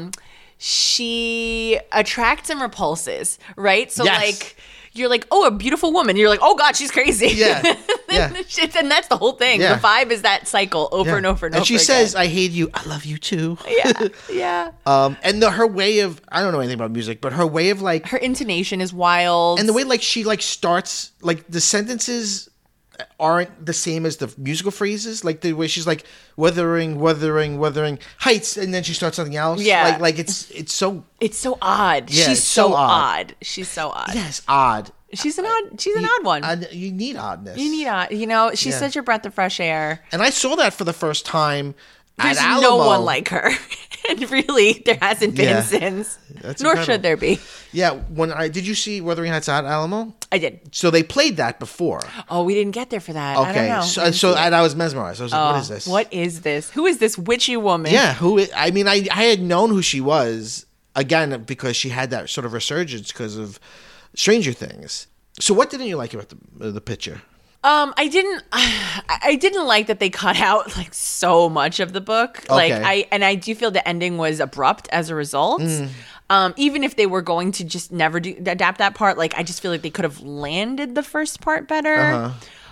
she attracts and repulses, right? So like you're like, oh, a beautiful woman. You're like, oh God, she's crazy. Yeah. And that's the whole thing. Yeah. The vibe is that cycle over and over and over. And she says, I hate you. I love you too. Yeah. And her way of, I don't know anything about music, but her way of like. Her intonation is wild. And the way like she like starts, like the sentences aren't the same as the musical phrases, like the way she's like wuthering heights, and then she starts something else. Yeah, like it's so odd. Yeah, she's so odd. She's so odd. Yes, odd. She's an odd one. You need oddness. You need odd. You know, she's such a breath of fresh air. And I saw that for the first time. There's no one like her. And really, there hasn't been since. That's Nor incredible. should there be. Yeah, did you see Wuthering Heights at Alamo? I did. So they played that before. Oh, we didn't get there for that. Okay, I don't know. And I was mesmerized. I was like, what is this? What is this? Who is this witchy woman? Yeah, I mean, I had known who she was, again, because she had that sort of resurgence because of Stranger Things. So what didn't you like about the picture? I didn't like that they cut out like so much of the book. Like I do feel the ending was abrupt as a result. Even if they were going to just never adapt that part, like I just feel like they could have landed the first part better.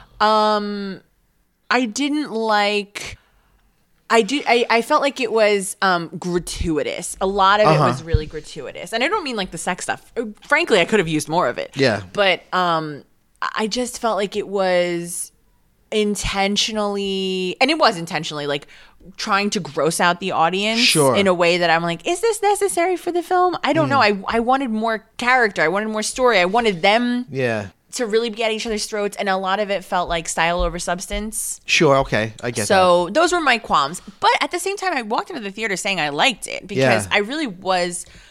I didn't like. I felt like it was gratuitous. A lot of it was really gratuitous, and I don't mean like the sex stuff. Frankly, I could have used more of it. Yeah, but I just felt like it was intentionally, and it was intentionally, like trying to gross out the audience in a way that I'm like, is this necessary for the film? I don't know. I wanted more character. I wanted more story. I wanted them to really be at each other's throats, and a lot of it felt like style over substance. Sure, okay. I get that. So those were my qualms. But at the same time, I walked into the theater saying I liked it because I really was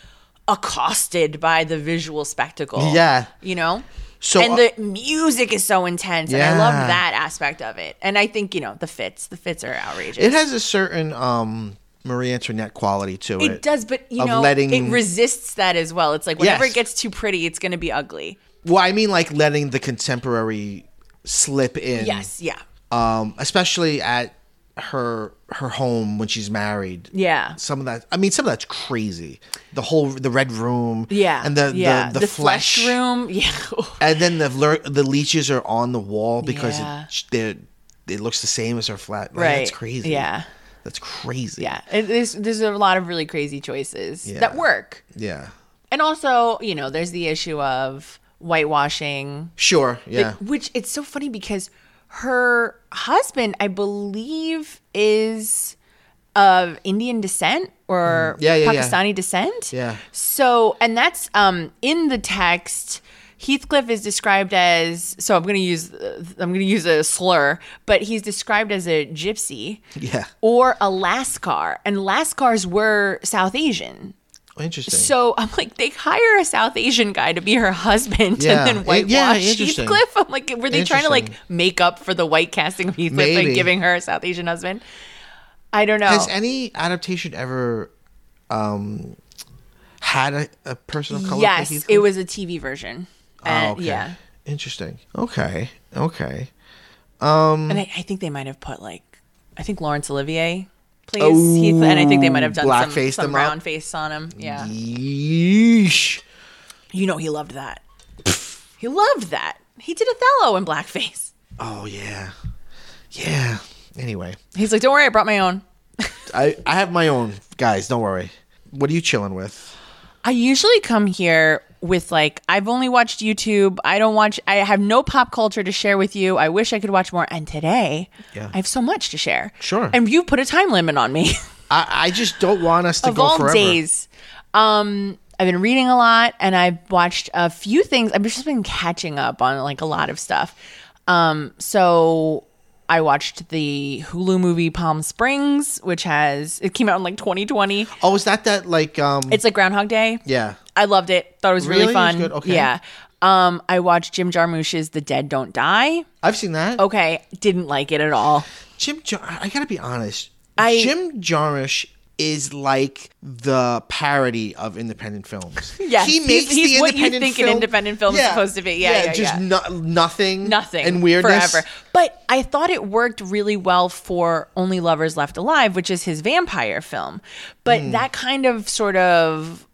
accosted by the visual spectacle. Yeah. You know? So, and the music is so intense, and I love that aspect of it. And I think, the fits are outrageous. It has a certain Marie Antoinette quality to it. It does, but it resists that as well. It's like whenever it gets too pretty, it's going to be ugly. Well, I mean, like letting the contemporary slip in. Yes, yeah. Especially at her home when she's married. Yeah. Some of that's crazy. The red room. Yeah. And the flesh room. Yeah. And then the leeches are on the wall because it looks the same as her flat. Right. That's crazy. Yeah. That's crazy. Yeah. There's a lot of really crazy choices that work. Yeah. And also, there's the issue of whitewashing. Sure. Yeah. Which it's so funny because her husband, I believe, is of Indian descent or Pakistani descent. Yeah. So, and that's in the text. Heathcliff is described as, so I'm going to use a slur, but he's described as a gypsy. Yeah. Or a Lascar, and Lascars were South Asian. Interesting. So I'm like, they hire a South Asian guy to be her husband and then whitewash Heathcliff. I'm like, were they trying to make up for the white casting of Heathcliff by giving her a South Asian husband? I don't know. Has any adaptation ever had a person of color? Yes, it was a TV version. Okay. Yeah. Interesting. Okay. And I think they might have put I think Laurence Olivier plays Heathcliff, and I think they might have done some brown face on him. Yeah. Yeesh. He loved that. He loved that. He did Othello in blackface. Oh yeah. Yeah. Anyway. He's like, don't worry, I brought my own. I have my own, guys, don't worry. What are you chilling with? I usually come here with I've only watched YouTube. I have no pop culture to share with you. I wish I could watch more. And today, I have so much to share. Sure. And you put a time limit on me. I just don't want us to of go all forever. Days. I've been reading a lot, and I've watched a few things. I've just been catching up on a lot of stuff. So I watched the Hulu movie Palm Springs, which it came out in 2020. Oh, is that It's like Groundhog Day. Yeah. I loved it. Thought it was really fun. It was good? Okay. Yeah. I watched Jim Jarmusch's The Dead Don't Die. I've seen that. Okay. Didn't like it at all. I gotta be honest. Jim Jarmusch is like the parody of independent films. Yes, he makes he's the what you think an independent film is supposed to be. Yeah. Nothing and weirdness. Forever. But I thought it worked really well for Only Lovers Left Alive, which is his vampire film. But that kind of sort of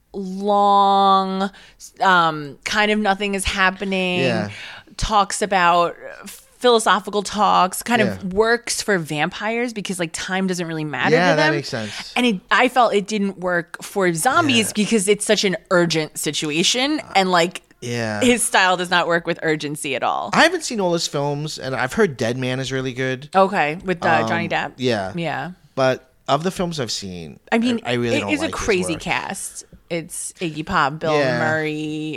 long, kind of nothing is happening, talks about philosophical talks, kind of works for vampires because time doesn't really matter to them. Yeah, that makes sense. And I felt it didn't work for zombies because it's such an urgent situation, and his style does not work with urgency at all. I haven't seen all his films, and I've heard Dead Man is really good. Okay, with Johnny Depp. Yeah. But of the films I've seen, I really don't like his work. It is a crazy cast. It's Iggy Pop, Bill Murray,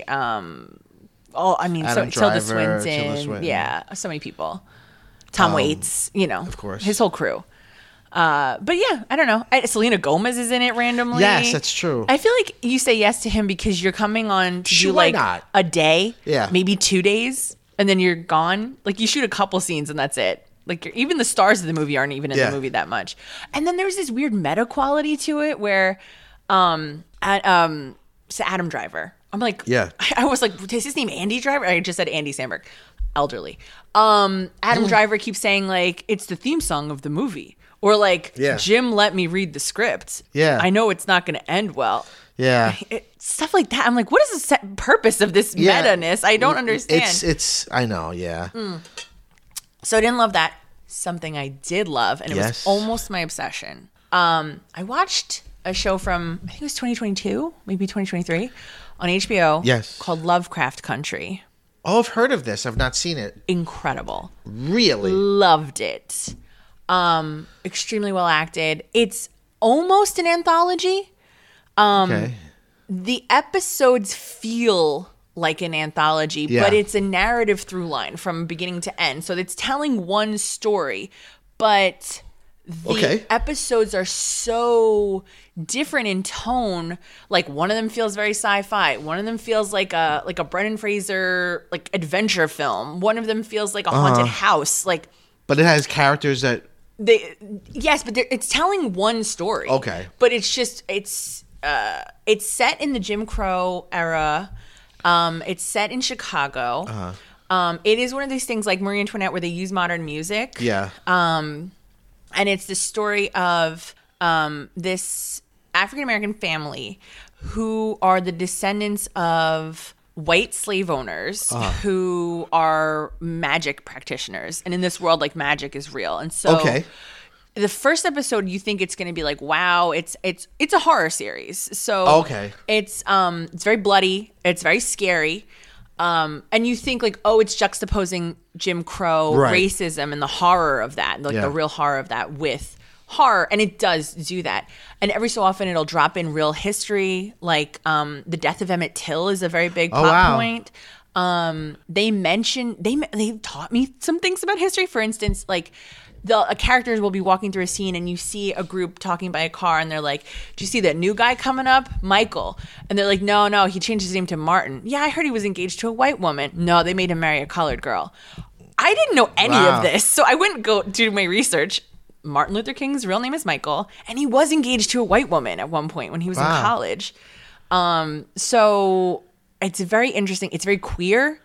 Tilda Swinton. Yeah, so many people. Tom Waits, of course, his whole crew. But yeah, I don't know. Selena Gomez is in it randomly. Yes, that's true. I feel like you say yes to him because you're coming on to do a day, maybe 2 days, and then you're gone. You shoot a couple scenes and that's it. Even the stars of the movie aren't even in the movie that much. And then there's this weird meta quality to it where, Adam Driver. I'm like, I was like, is his name Andy Driver? I just said Andy Samberg, elderly. Adam Driver keeps saying it's the theme song of the movie, or Jim let me read the script. Yeah, I know it's not going to end well. Yeah, stuff like that. I'm like, what is the purpose of this meta-ness? I don't understand. It's I know. Yeah. So I didn't love that. Something I did love, and it was almost my obsession. I watched a show from, I think it was 2022, maybe 2023, on HBO called Lovecraft Country. Oh, I've heard of this. I've not seen it. Incredible. Really? Loved it. Extremely well acted. It's almost an anthology. The episodes feel like an anthology, but it's a narrative through line from beginning to end. So it's telling one story, but the episodes are so different in tone. Like one of them feels very sci-fi. One of them feels like a Brendan Fraser like adventure film. One of them feels like a haunted house. Like, but it has characters that yes, but it's telling one story. Okay, but it's just it's set in the Jim Crow era. It's set in Chicago. It is one of these things like Marie Antoinette where they use modern music. Yeah. And it's the story of this African-American family who are the descendants of white slave owners who are magic practitioners. And in this world, like, magic is real. And so the first episode, you think it's going to be like, wow, it's a horror series. So it's very bloody. It's very scary. And you think like, oh, it's juxtaposing Jim Crow racism and the horror of that, like the real horror of that with horror. And it does do that. And every so often it'll drop in real history. Like, the death of Emmett Till is a very big plot point. They taught me some things about history. For instance, like, the characters will be walking through a scene and you see a group talking by a car and they're like, do you see that new guy coming up? Michael. And they're like, no, he changed his name to Martin. Yeah, I heard he was engaged to a white woman. No, they made him marry a colored girl. I didn't know any of this. So I wouldn't go do my research. Martin Luther King's real name is Michael. And he was engaged to a white woman at one point when he was in college. So it's very interesting. It's very queer.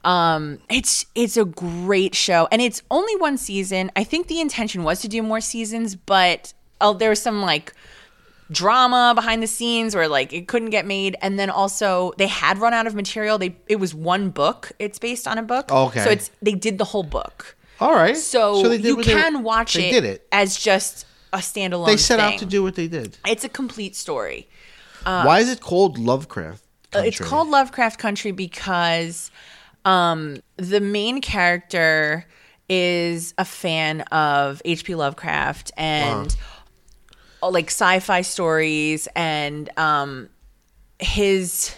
It's a great show, and it's only one season. I think the intention was to do more seasons, but there was some like drama behind the scenes where like it couldn't get made, and then also they had run out of material. It was one book. It's based on a book. Okay. So they did the whole book. All right. So you can watch it as just a standalone. They set out to do what they did. It's a complete story. Why is it called Lovecraft Country? It's called Lovecraft Country because the main character is a fan of H.P. Lovecraft and like sci-fi stories, and his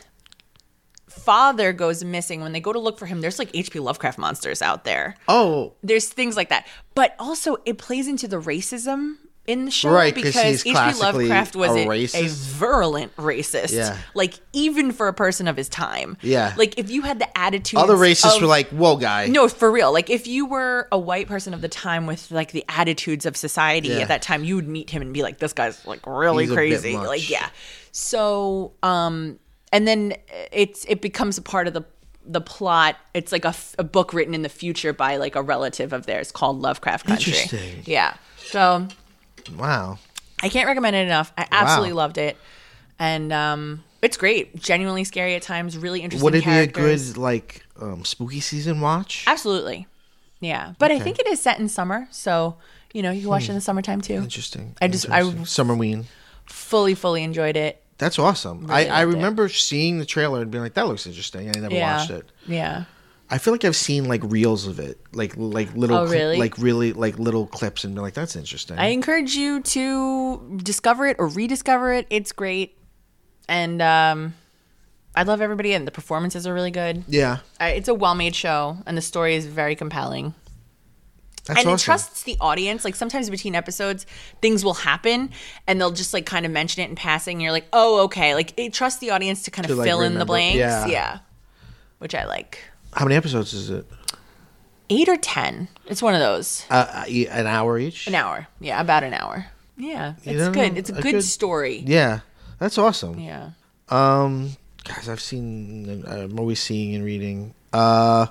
father goes missing. When they go to look for him, there's like H.P. Lovecraft monsters out there. Oh. There's things like that. But also it plays into the racism in the show, right, because H.P. Lovecraft was a virulent racist. Yeah. Like, even for a person of his time. Yeah. Like, if you had the attitude. Other racists were like, whoa, guy. No, for real. Like, if you were a white person of the time with, like, the attitudes of society at that time, you would meet him and be like, this guy's, like, really crazy. Like, yeah. So, and then it becomes a part of the plot. It's like a book written in the future by, like, a relative of theirs called Lovecraft Country. Interesting. Yeah. So. Wow. I can't recommend it enough. I absolutely loved it. And it's great. Genuinely scary at times. Really interesting characters. Would it be a good, like, spooky season watch? Absolutely. Yeah. But I think it is set in summer. So, you can watch it in the summertime too. Interesting. I Summerween. Fully enjoyed it. That's awesome. Really I remember seeing the trailer and being like, that looks interesting. I never watched it. Yeah. I feel like I've seen like reels of it, like little, little clips, and be like, "That's interesting." I encourage you to discover it or rediscover it. It's great, and I love everybody in. The performances are really good. Yeah, it's a well-made show, and the story is very compelling. That's awesome. It trusts the audience. Like, sometimes between episodes, things will happen, and they'll just like kind of mention it in passing. And you're like, "Oh, okay." Like, it trusts the audience to kind of fill in the blanks. Yeah, which I like. How many episodes is it? 8 or 10. It's one of those. An hour each? An hour. Yeah, about an hour. Yeah, it's good. It's a good story. Yeah, that's awesome. Yeah. Guys, I'm always seeing and reading. I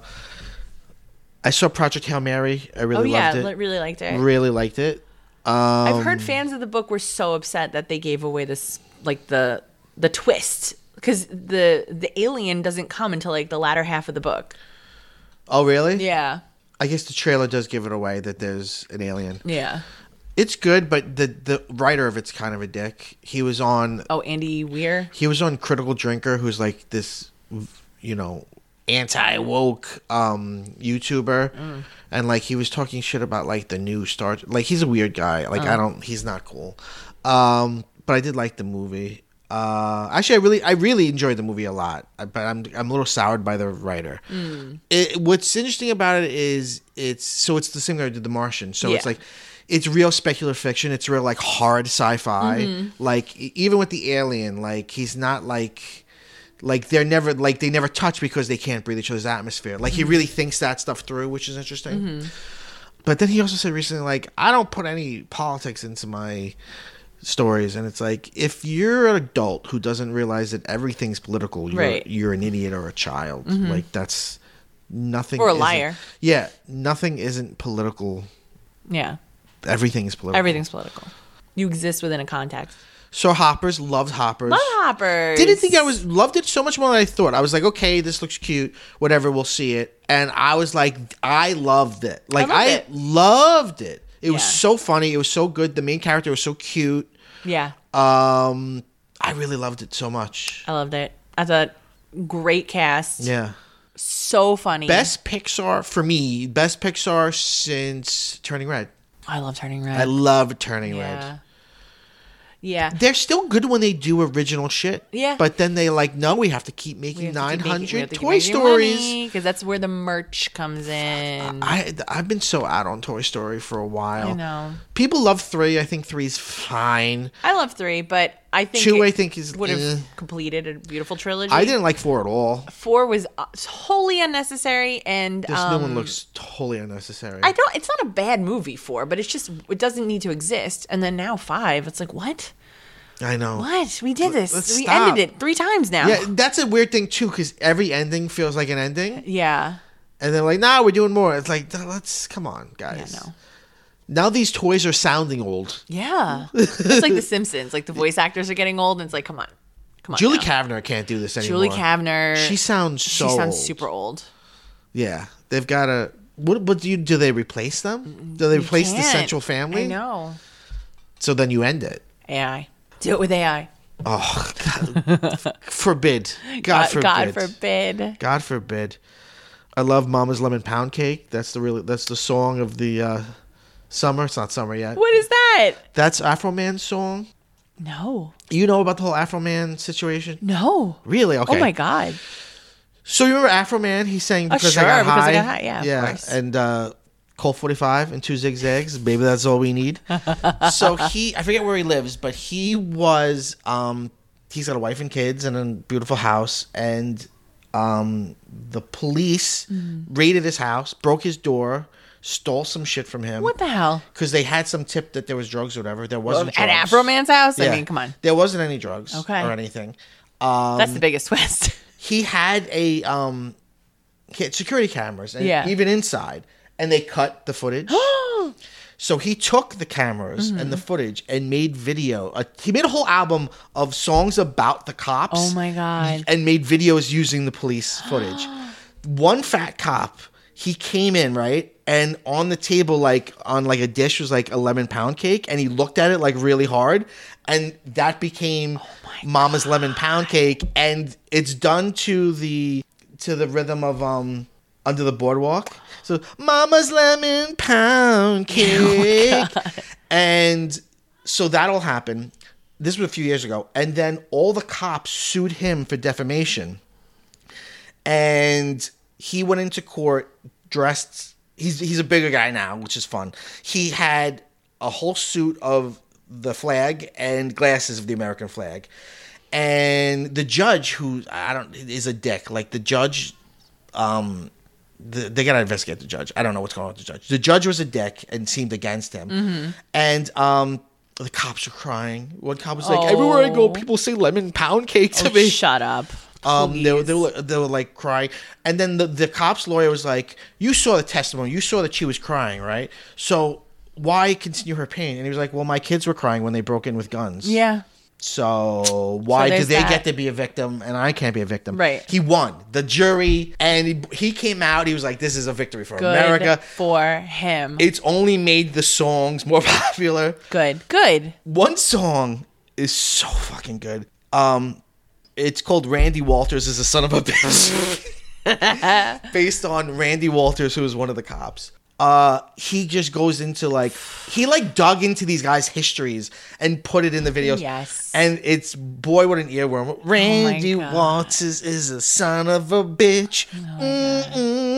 saw Project Hail Mary. I really loved it. Really liked it. Really liked it. I've heard fans of the book were so upset that they gave away this, like, the twist. Because the alien doesn't come until like the latter half of the book. Oh, really? Yeah. I guess the trailer does give it away that there's an alien. Yeah. It's good, but the writer of it's kind of a dick. He was on... Oh, Andy Weir? He was on Critical Drinker, who's like this, anti-woke YouTuber. And like he was talking shit about like the new Star... Like, he's a weird guy. Like, he's not cool. But I did like the movie. Actually, I really enjoyed the movie a lot, but I'm a little soured by the writer. What's interesting about it is it's the same guy who did The Martian, so it's like it's real speculative fiction. It's real like hard sci-fi. Mm-hmm. Like even with the alien, like he's not like they never touch because they can't breathe each other's atmosphere. Like he really thinks that stuff through, which is interesting. But then he also said recently, like, I don't put any politics into my stories, and it's like, if you're an adult who doesn't realize that everything's political, you're an idiot or a child. Like that's nothing, or a liar. Yeah, nothing isn't political. Yeah, everything is political. Everything's political. You exist within a context. So Hoppers, loved Hoppers. Love Hoppers. Didn't think loved it so much more than I thought. I was like, okay, this looks cute. Whatever, we'll see it. And I was like, I loved it. Like I loved it. It was so funny. It was so good. The main character was so cute. Yeah. I really loved it so much. I loved it. I thought great cast. Yeah. So funny. Best Pixar for me. Best Pixar since Turning Red. I love Turning Red. I love Turning Red. Yeah. They're still good when they do original shit. Yeah. But then they like, no, we have to keep making 900 Toy Stories. Because that's where the merch comes in. I've been so out on Toy Story for a while. I know. People love 3. I think 3's fine. I love 3, but I think 2 I think is would have completed a beautiful trilogy. I didn't like 4 at all. 4 was wholly unnecessary, and this new one looks totally unnecessary. It's not a bad movie, 4, but it's just it doesn't need to exist. And then now 5, it's like what? I know. What? We did this. Let's we stop. ended it 3 times now. Yeah, that's a weird thing too, because every ending feels like an ending. Yeah. And they're like, nah, we're doing more. It's like, come on, guys. Yeah, no. Now these toys are sounding old. Yeah. It's like The Simpsons. Like the voice actors are getting old, and it's like, come on. Julie Kavner can't do this anymore. Julie Kavner. She sounds old. Super old. Yeah. They've got to... What do they replace them? Do they replace the central family? I know. So then you end it. AI. Do it with AI. Oh, God. Forbid. God forbid. God forbid. God forbid. I love Mama's Lemon Pound Cake. That's the song of the summer. It's not summer yet. What is that? That's Afro Man's song. No. You know about the whole Afro Man situation? No. Really? Okay. Oh my God. So you remember Afro Man? He sang Because I Got High. Because I Got High. Yeah, of course. And Colt 45 and 2 Zigzags. Maybe that's all we need. So I forget where he lives, but he was, he's got a wife and kids and a beautiful house. And the police raided his house, broke his door, stole some shit from him. What the hell? Because they had some tip that there was drugs or whatever. There wasn't drugs. At Afro Man's house? Yeah. I mean, come on. There wasn't any drugs or anything. That's the biggest twist. He had he had security cameras, and Yeah. even inside, and they cut the footage. So he took the cameras and the footage and made video. He made a whole album of songs about the cops. Oh my God. And made videos using the police footage. One fat cop, he came in, right? And on the table, like on like a dish was like a lemon pound cake, and he looked at it like really hard, and that became Mama's Lemon Pound Cake, and it's done to the rhythm of Under the Boardwalk. So Mama's Lemon Pound Cake. And so that'll happen. This was a few years ago. And then all the cops sued him for defamation. And he went into court dressed. He's a bigger guy now, which is fun. He had a whole suit of the flag and glasses of the American flag. And the judge, who is a dick. Like the judge, they gotta investigate the judge. I don't know what's going on with the judge. The judge was a dick and seemed against him. And the cops were crying. One cop was like, "Everywhere I go, people say lemon pound cake to me." Shut up. They were like crying. And then the cop's lawyer was like, "You saw the testimony. You saw that she was crying, right? So why continue her pain?" And he was like, "Well, my kids were crying when they broke in with guns. Yeah. So why do they get to be a victim and I can't be a victim?" Right. He won. The jury, and he came out. He was like, "This is a victory for Good America." For him. It's only made the songs more popular. Good. One song is so fucking good. It's called Randy Walters is a Son of a Bitch. Based on Randy Walters, who was one of the cops. He just goes into he dug into these guys' histories and put it in the videos. Yes. And it's, boy, what an earworm. Randy Walters is a son of a bitch.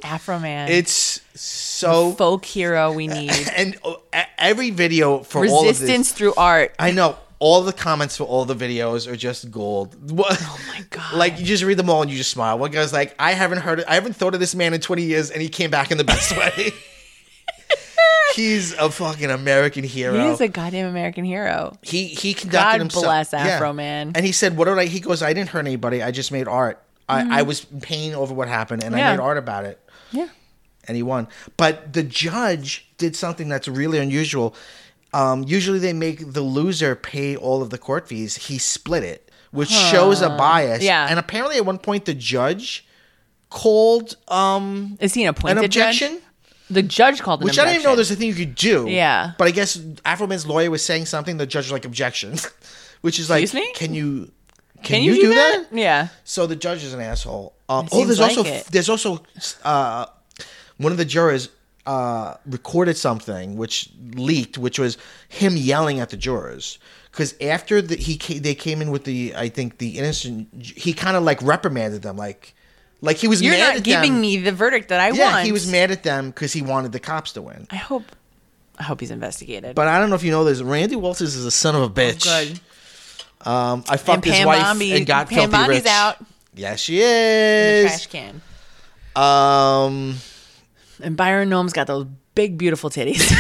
Afro-Man. It's so the folk hero we need. And every video for Resistance all of this, through art. I know. All the comments for all the videos are just gold. Oh my God. Like, you just read them all and you just smile. One guy's like, I haven't thought of this man in 20 years, and he came back in the best way. He's a fucking American hero. He is a goddamn American hero. He conducted himself. God bless Afro-Man. And he said, he goes, I didn't hurt anybody. I just made art. I was in pain over what happened, and I made art about it. Yeah. And he won. But the judge did something that's really unusual. Usually they make the loser pay all of the court fees. He split it, which shows a bias. Yeah. And apparently at one point the judge called Is he an appointed objection? Judge? The judge called an Which objection. I didn't even know there's a thing you could do. Yeah. But I guess Afro-Man's lawyer was saying something, the judge was like, objection. Which is like, Excuse me? Can you do that? Yeah. So the judge is an asshole. Seems There's also one of the jurors recorded something which leaked, which was him yelling at the jurors. Because after they came in with the innocent, he kind of like reprimanded them, like he was You're mad at them. not giving me the verdict that I want. Yeah, he was mad at them because he wanted the cops to win. I hope he's investigated. But I don't know if you know this. Randy Walters is a son of a bitch. Oh, good. I fucked his wife and got Pam filthy rich. Bondi's out. Yes, she is. In the trash can. And Byron Gnome's got those big, beautiful titties.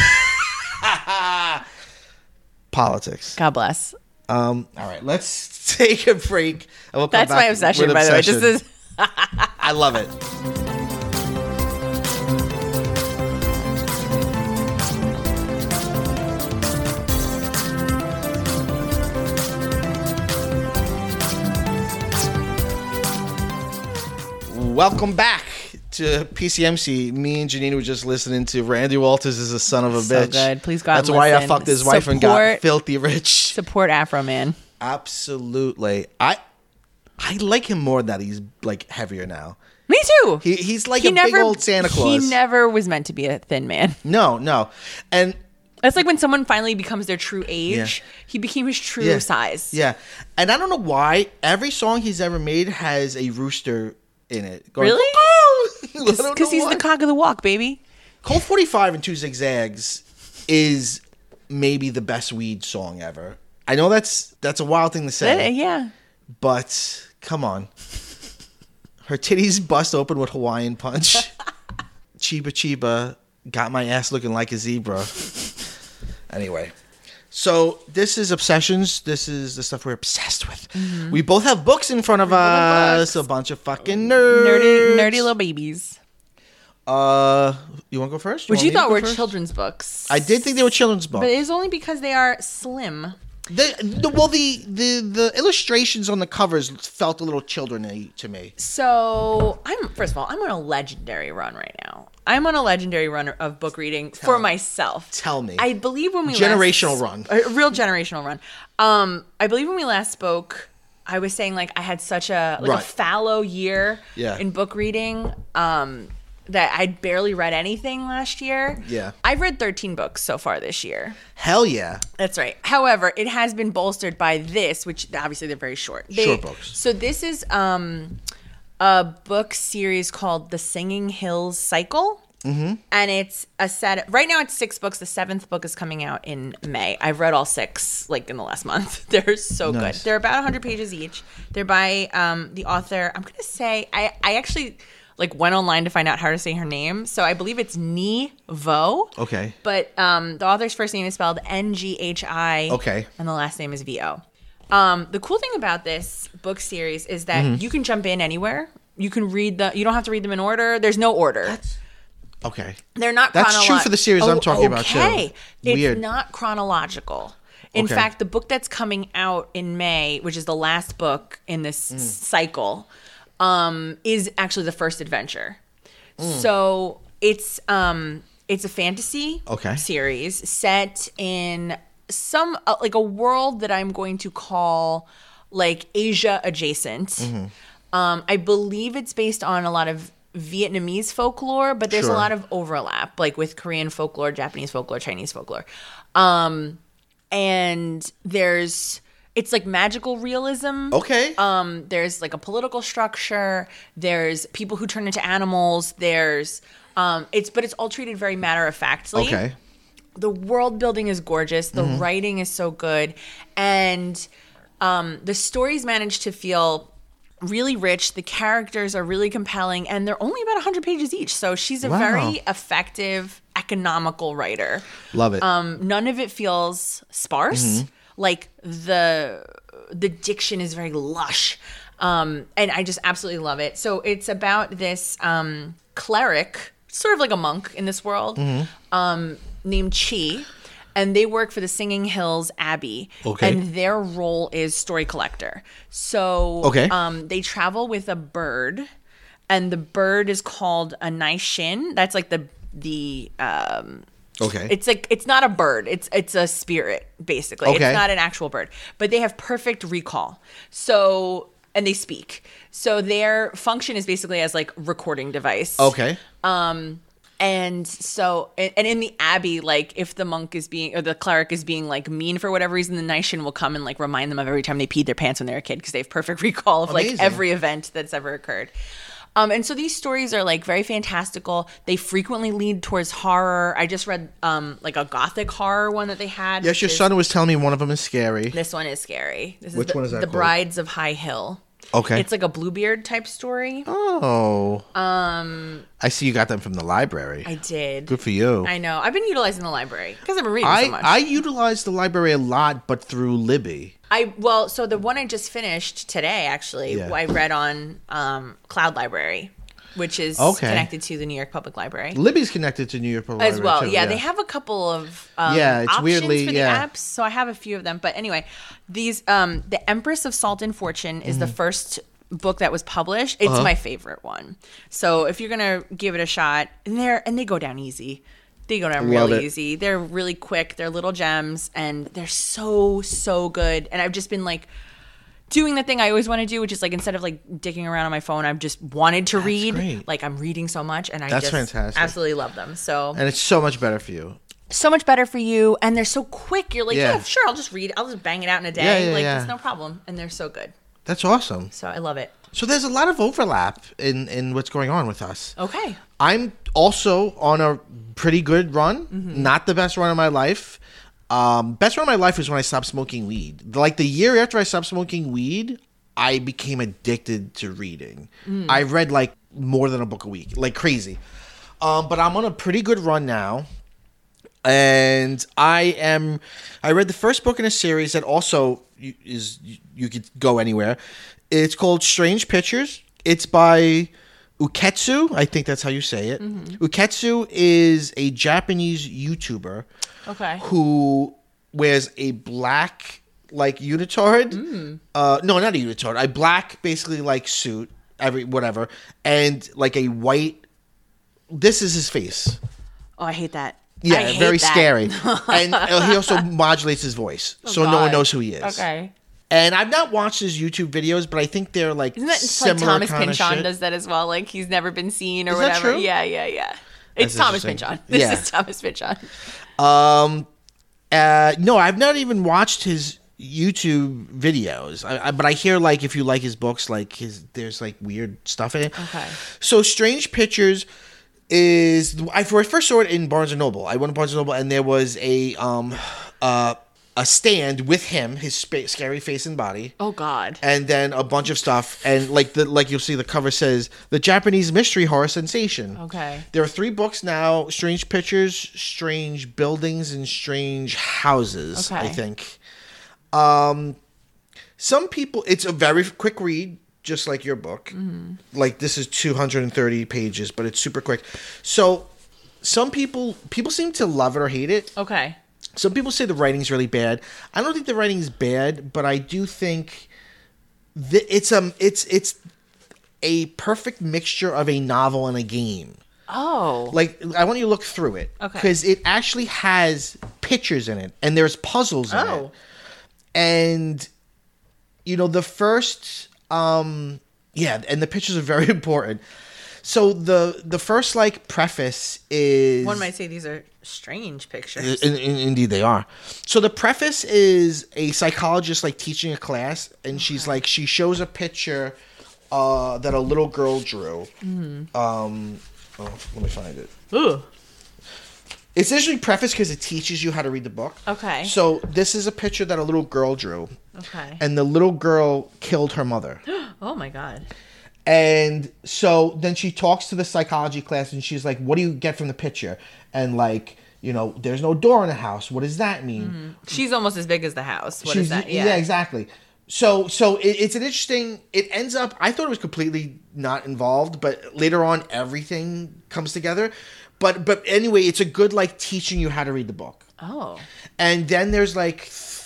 Politics. God bless. All right, let's take a break. And we'll come That's back my obsession, with by the way. Obsession. This is. I love it. Welcome back to PCMC. Me and Janine were just listening to Randy Walters is a son of a So bitch. good. Please go out That's and why I listen. fucked his wife and got filthy rich. Support Afro-Man. Absolutely. I like him more that he's like heavier now. Me too. He's like big old Santa Claus. He never was meant to be a thin man. No. And that's like when someone finally becomes their true age. Yeah. He became his true size. Yeah. And I don't know why every song he's ever made has a rooster in it. Going, really? Because he's why. the cock of the walk, baby. Colt 45 and 2 Zigzags is maybe the best weed song ever. I know that's a wild thing to say. Yeah. But come on. Her titties bust open with Hawaiian punch. Chiba Chiba got my ass looking like a zebra. Anyway. So this is Obsessions. This is the stuff we're obsessed with. Mm-hmm. We both have books in front of us. A bunch of fucking nerds. Nerdy little babies. You want to go first? Which you thought were children's books. I did think they were children's books. But it is only because they are slim. The illustrations on the covers felt a little children-y to me. So first of all, I'm on a legendary run right now. I'm on a legendary run of book reading for myself. Tell me. I believe when we run. A real generational run. I believe when we last spoke, I was saying like I had such a fallow year in book reading. That I'd barely read anything last year. Yeah. I've read 13 books so far this year. Hell yeah. That's right. However, it has been bolstered by this, which obviously they're very short. Short books. So this is a book series called The Singing Hills Cycle. Mm-hmm. And it's a set. Right now it's 6 books. The 7th book is coming out in May. I've read all 6 like in the last month. They're so good. They're about 100 pages each. They're by the author. I'm going to say, I actually... like went online to find out how to say her name. So I believe it's Nhi Vo. Okay. But the author's first name is spelled Nghi. Okay. And the last name is Vo. The cool thing about this book series is that you can jump in anywhere. You can read you don't have to read them in order. There's no order. Okay. They're not That's true for the series I'm talking about too. Okay. Weird. It's not chronological. In fact, the book that's coming out in May, which is the last book in this cycle, is actually the first adventure. So it's a fantasy series set in some like a world that I'm going to call like Asia adjacent. I believe it's based on a lot of Vietnamese folklore, but there's a lot of overlap, like with Korean folklore, Japanese folklore, Chinese folklore. And it's like magical realism. Okay. There's like a political structure. There's people who turn into animals. There's it's all treated very matter of factly. Okay. The world building is gorgeous. The writing is so good, and the stories manage to feel really rich. The characters are really compelling, and they're only about 100 pages each. So she's a very effective, economical writer. Love it. None of it feels sparse. Like the diction is very lush, and I just absolutely love it. So it's about this cleric, sort of like a monk in this world, named Chi. And they work for the Singing Hills Abbey. Okay. And their role is story collector. So they travel with a bird, and the bird is called a Naishin. That's like the it's not a bird. It's a spirit, basically. It's not an actual bird. But they have perfect recall. So, and they speak. So their function is basically as like recording device. Okay. And so, and in the abbey, like if the monk is being, or the cleric is being like mean for whatever reason, the Naishin will come and like remind them of every time they peed their pants when they were a kid, because they have perfect recall of like every event that's ever occurred. And so these stories are like very fantastical. They frequently lead towards horror. I just read like a gothic horror one that they had. Yes, your son was telling me one of them is scary. This one is scary. Which one is that The called? Brides of High Hill. Okay. It's like a Bluebeard type story. Oh. I see you got them from the library. I did. Good for you. I know. I've been utilizing the library because I've been reading so much. I utilize the library a lot, but through Libby. So the one I just finished today, actually, I read on Cloud Library, which is connected to the New York Public Library. Libby's connected to New York Public Library as well. Too. Yeah, they have a couple of it's options weirdly, for the apps, so I have a few of them. But anyway, these The Empress of Salt and Fortune is the first book that was published. It's my favorite one. So if you're gonna give it a shot, and they go down easy. They go down really easy. They're really quick. They're little gems, and they're so good. And I've just been like doing the thing I always want to do, which is like instead of like dicking around on my phone, I've just wanted to read. Great. Like I'm reading so much, and That's fantastic. Absolutely love them. So and it's so much better for you. So much better for you, and they're so quick. You're like, yeah sure, I'll just read. I'll just bang it out in a day. It's no problem. And they're so good. That's awesome. So I love it. So there's a lot of overlap in what's going on with us. Okay. I'm also on a pretty good run. Not the best run of my life. Best run of my life is when I stopped smoking weed. Like the year after I stopped smoking weed, I became addicted to reading. I read like more than a book a week, like crazy. But I'm on a pretty good run now. And I read the first book in a series that also you could go anywhere. It's called Strange Pictures. It's by Uketsu. I think that's how you say it. Uketsu is a Japanese YouTuber who wears a black like unitard. No, not a unitard. A black basically like suit, whatever, and like a white. This is his face. Oh, I hate that. Yeah, very scary. And he also modulates his voice, so no one knows who he is. Okay. And I've not watched his YouTube videos, but I think they're like Isn't that similar like Thomas Pynchon shit. does that as well? Like he's never been seen or Is whatever. That true? Yeah. It's Thomas Pynchon. This is Thomas Pynchon. No, I've not even watched his YouTube videos, but I hear like if you like his books, like there's like weird stuff in it. Okay. So Strange Pictures is I first saw it in Barnes & Noble. I went to Barnes & Noble and there was a stand with him, his scary face and body. Oh God! And then a bunch of stuff, and like you'll see, the cover says the Japanese mystery horror sensation. Okay. There are 3 books now: Strange Pictures, Strange Buildings, and Strange Houses. Okay. I think. Some people, it's a very quick read, just like your book. Like this is 230 pages, but it's super quick. So some people seem to love it or hate it. Okay. Some people say the writing's really bad. I don't think the writing's bad, but I do think that it's a perfect mixture of a novel and a game. Oh. Like, I want you to look through it. Okay. Because it actually has pictures in it, and there's puzzles in it. And, the first... and the pictures are very important. So the first like preface is, one might say these are strange pictures. Indeed they are. So the preface is a psychologist like teaching a class, and she's like, she shows a picture that a little girl drew. Let me find it. Ooh. It's usually prefaced because it teaches you how to read the book. Okay. So this is a picture that a little girl drew. Okay. And the little girl killed her mother. Oh my God. And so then she talks to the psychology class, and she's like, what do you get from the picture? And like, you know, there's no door in the house. What does that mean? Mm-hmm. She's almost as big as the house. What is that? Yeah, exactly. So it's an interesting, it ends up, I thought it was completely not involved, but later on everything comes together. But anyway, it's a good like teaching you how to read the book. Oh. And then there's like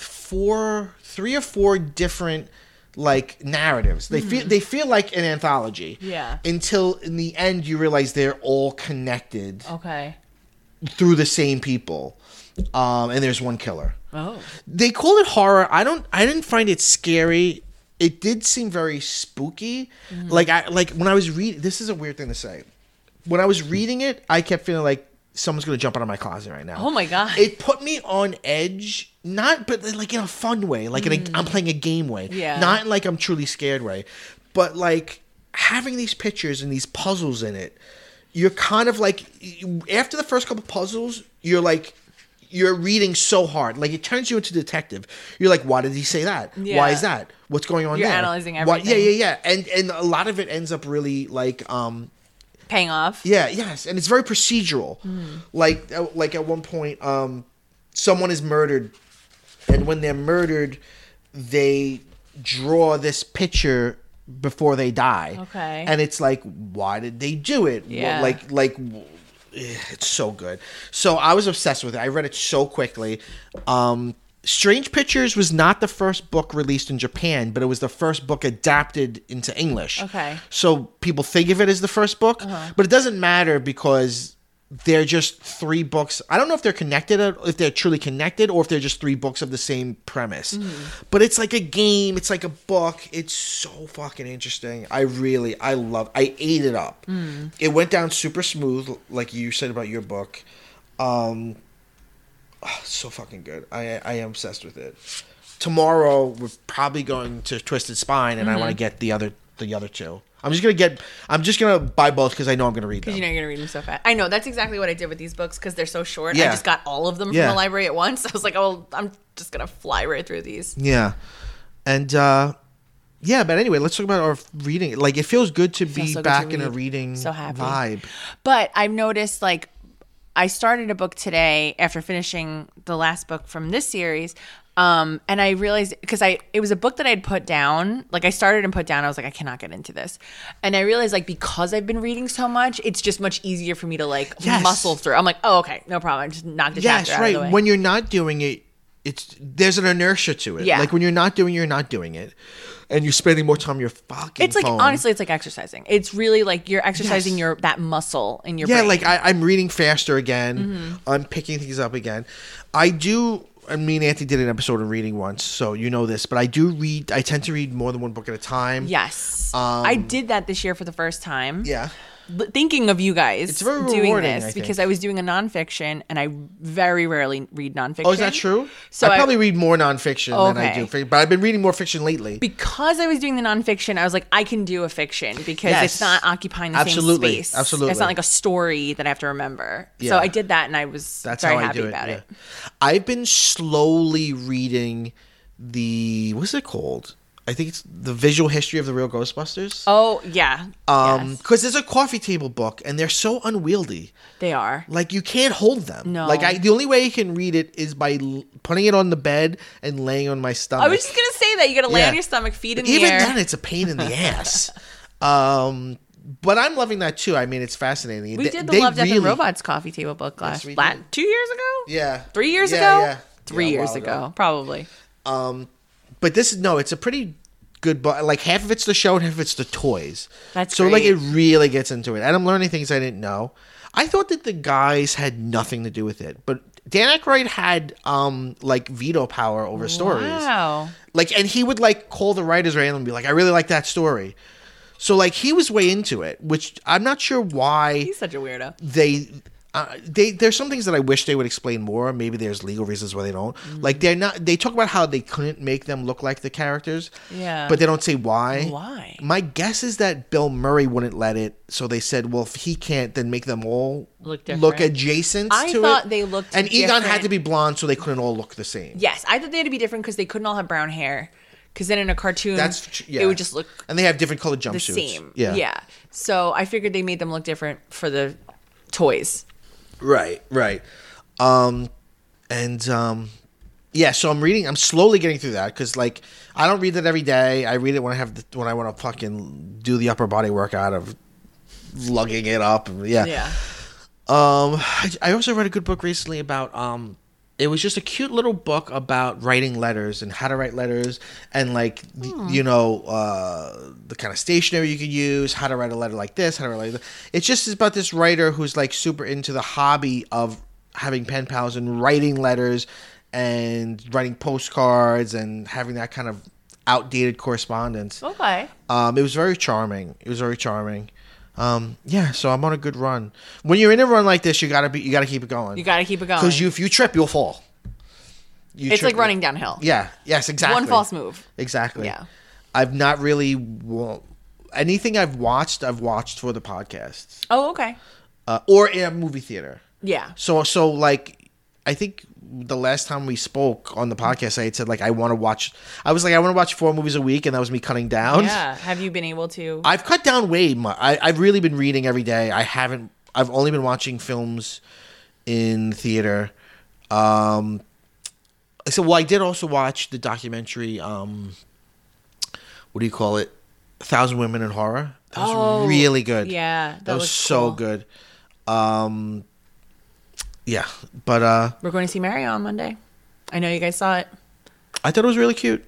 3 or 4 different like narratives. They feel like an anthology. Yeah. Until in the end you realize they're all connected. Okay. Through the same people. And there's one killer. Oh. They call it horror. I didn't find it scary. It did seem very spooky. Like when I was reading, this is a weird thing to say. When I was reading it, I kept feeling like someone's going to jump out of my closet right now. Oh my God. It put me on edge, but like in a fun way, like I'm playing a game way. Yeah. Not in like I'm truly scared way. But like having these pictures and these puzzles in it, you're kind of like, after the first couple puzzles, you're reading so hard. Like it turns you into a detective. You're like, why did he say that? Yeah. Why is that? What's going on there? You're analyzing everything. Yeah. And a lot of it ends up really like paying off. Yeah, yes, and it's very procedural. Like at one point, someone is murdered, and when they're murdered, they draw this picture before they die. Okay. And it's like, why did they do it? Yeah. Like it's so good. So I was obsessed with it. I read it so quickly. Strange Pictures was not the first book released in Japan, but it was the first book adapted into English. Okay. So people think of it as the first book, but it doesn't matter because they're just 3 books. I don't know if they're connected, if they're truly connected, or if they're just 3 books of the same premise. But it's like a game. It's like a book. It's so fucking interesting. I ate it up. It went down super smooth, like you said about your book. So fucking good. I am obsessed with it. Tomorrow we're probably going to Twisted Spine, and I want to get the other 2. I'm just gonna buy both because I know I'm gonna read them. Because you know you're gonna read them so fast. I know, that's exactly what I did with these books because they're so short. Yeah. I just got all of them from the library at once. I was like, oh, I'm just gonna fly right through these. Yeah, and but anyway, let's talk about our reading. Like, it feels good to be back in a reading vibe. But I've noticed, like, I started a book today after finishing the last book from this series. And I realized, because it was a book that I'd put down, like I started and put down, I was like, I cannot get into this. And I realized, like, because I've been reading so much, it's just much easier for me to like muscle through. I'm like, oh, okay, no problem. I just knock the chapter out of the way. When you're not doing it, there's an inertia to it. Yeah. Like when you're not doing it. And you're spending more time on your fucking It's like, phone. honestly, it's like exercising. It's really like you're exercising that muscle in your brain. Yeah, like I'm reading faster again. I'm picking things up again. Me and Anthony did an episode of reading once, so you know this, but I tend to read more than one book at a time. Yes. I did that this year for the first time. Yeah. Thinking of you guys it's very doing this because I was doing a nonfiction and I very rarely read nonfiction. Oh, is that true? So I probably read more nonfiction than I do, but I've been reading more fiction lately. Because I was doing the nonfiction, I was like, I can do a fiction because it's not occupying the same space. Absolutely. It's not like a story that I have to remember. Yeah. So I did that and I was very happy about it. I've been slowly reading what's it called? I think it's The Visual History of the Real Ghostbusters. Oh, yeah. Because there's a coffee table book, and they're so unwieldy. They are. Like, you can't hold them. No. Like, the only way you can read it is by putting it on the bed and laying on my stomach. I was just going to say that. You got to lay on your stomach, feet in the air. Even then, it's a pain in the ass. But I'm loving that, too. I mean, it's fascinating. We did the Love, Death, and Robots coffee table book 2 years ago? Yeah. 3 years ago? Yeah. 3 years ago, probably. But it's a pretty good book. Like, half of it's the show and half of it's the toys. That's so great. Like, it really gets into it. And I'm learning things I didn't know. I thought that the guys had nothing to do with it, but Dan Aykroyd had like veto power over stories. Wow. Like, and he would like call the writers around and be like, I really like that story. So like he was way into it, which I'm not sure why. He's such a weirdo. There's some things that I wish they would explain more. Maybe there's legal reasons why they don't. Like they talk about how they couldn't make them look like the characters. Yeah. But they don't say why. Why? My guess is that Bill Murray wouldn't let it. So they said, well, if he can't, then make them all look adjacent to it. I thought they looked And Egon different. had to be blonde so they couldn't all look the same. Yes. I thought they had to be different because they couldn't all have brown hair. Because then in a cartoon, it would just look and they have different colored jumpsuits. the same. Yeah. So I figured they made them look different for the toys. Right. So I'm slowly getting through that because like I don't read it every day. I read it when I want to fucking do the upper body workout of lugging it up. Yeah. I also read a good book recently about it was just a cute little book about writing letters and how to write letters and like the kind of stationery you could use, how to write a letter like this, how to write like that. It's just about this writer who's like super into the hobby of having pen pals and writing letters and writing postcards and having that kind of outdated correspondence. Okay. It was very charming. So I'm on a good run. When you're in a run like this, you gotta keep it going. Because if you trip, you'll fall. It's like running downhill. Yeah. Yes. Exactly. One false move. Exactly. Yeah. I've not really anything I've watched for the podcasts. Oh, okay. Or in a movie theater. Yeah. So like I think the last time we spoke on the podcast, I had said like I want to watch 4 movies a week, and that was me cutting down. Yeah. Have you been able to? I've cut down way much. I've really been reading every day. I've only been watching films in theater. I did also watch the documentary. What do you call it? 1,000 Women in Horror. That was really good. Yeah, that was so cool. good. Yeah, but we're going to see Mario on Monday. I know you guys saw it. I thought it was really cute.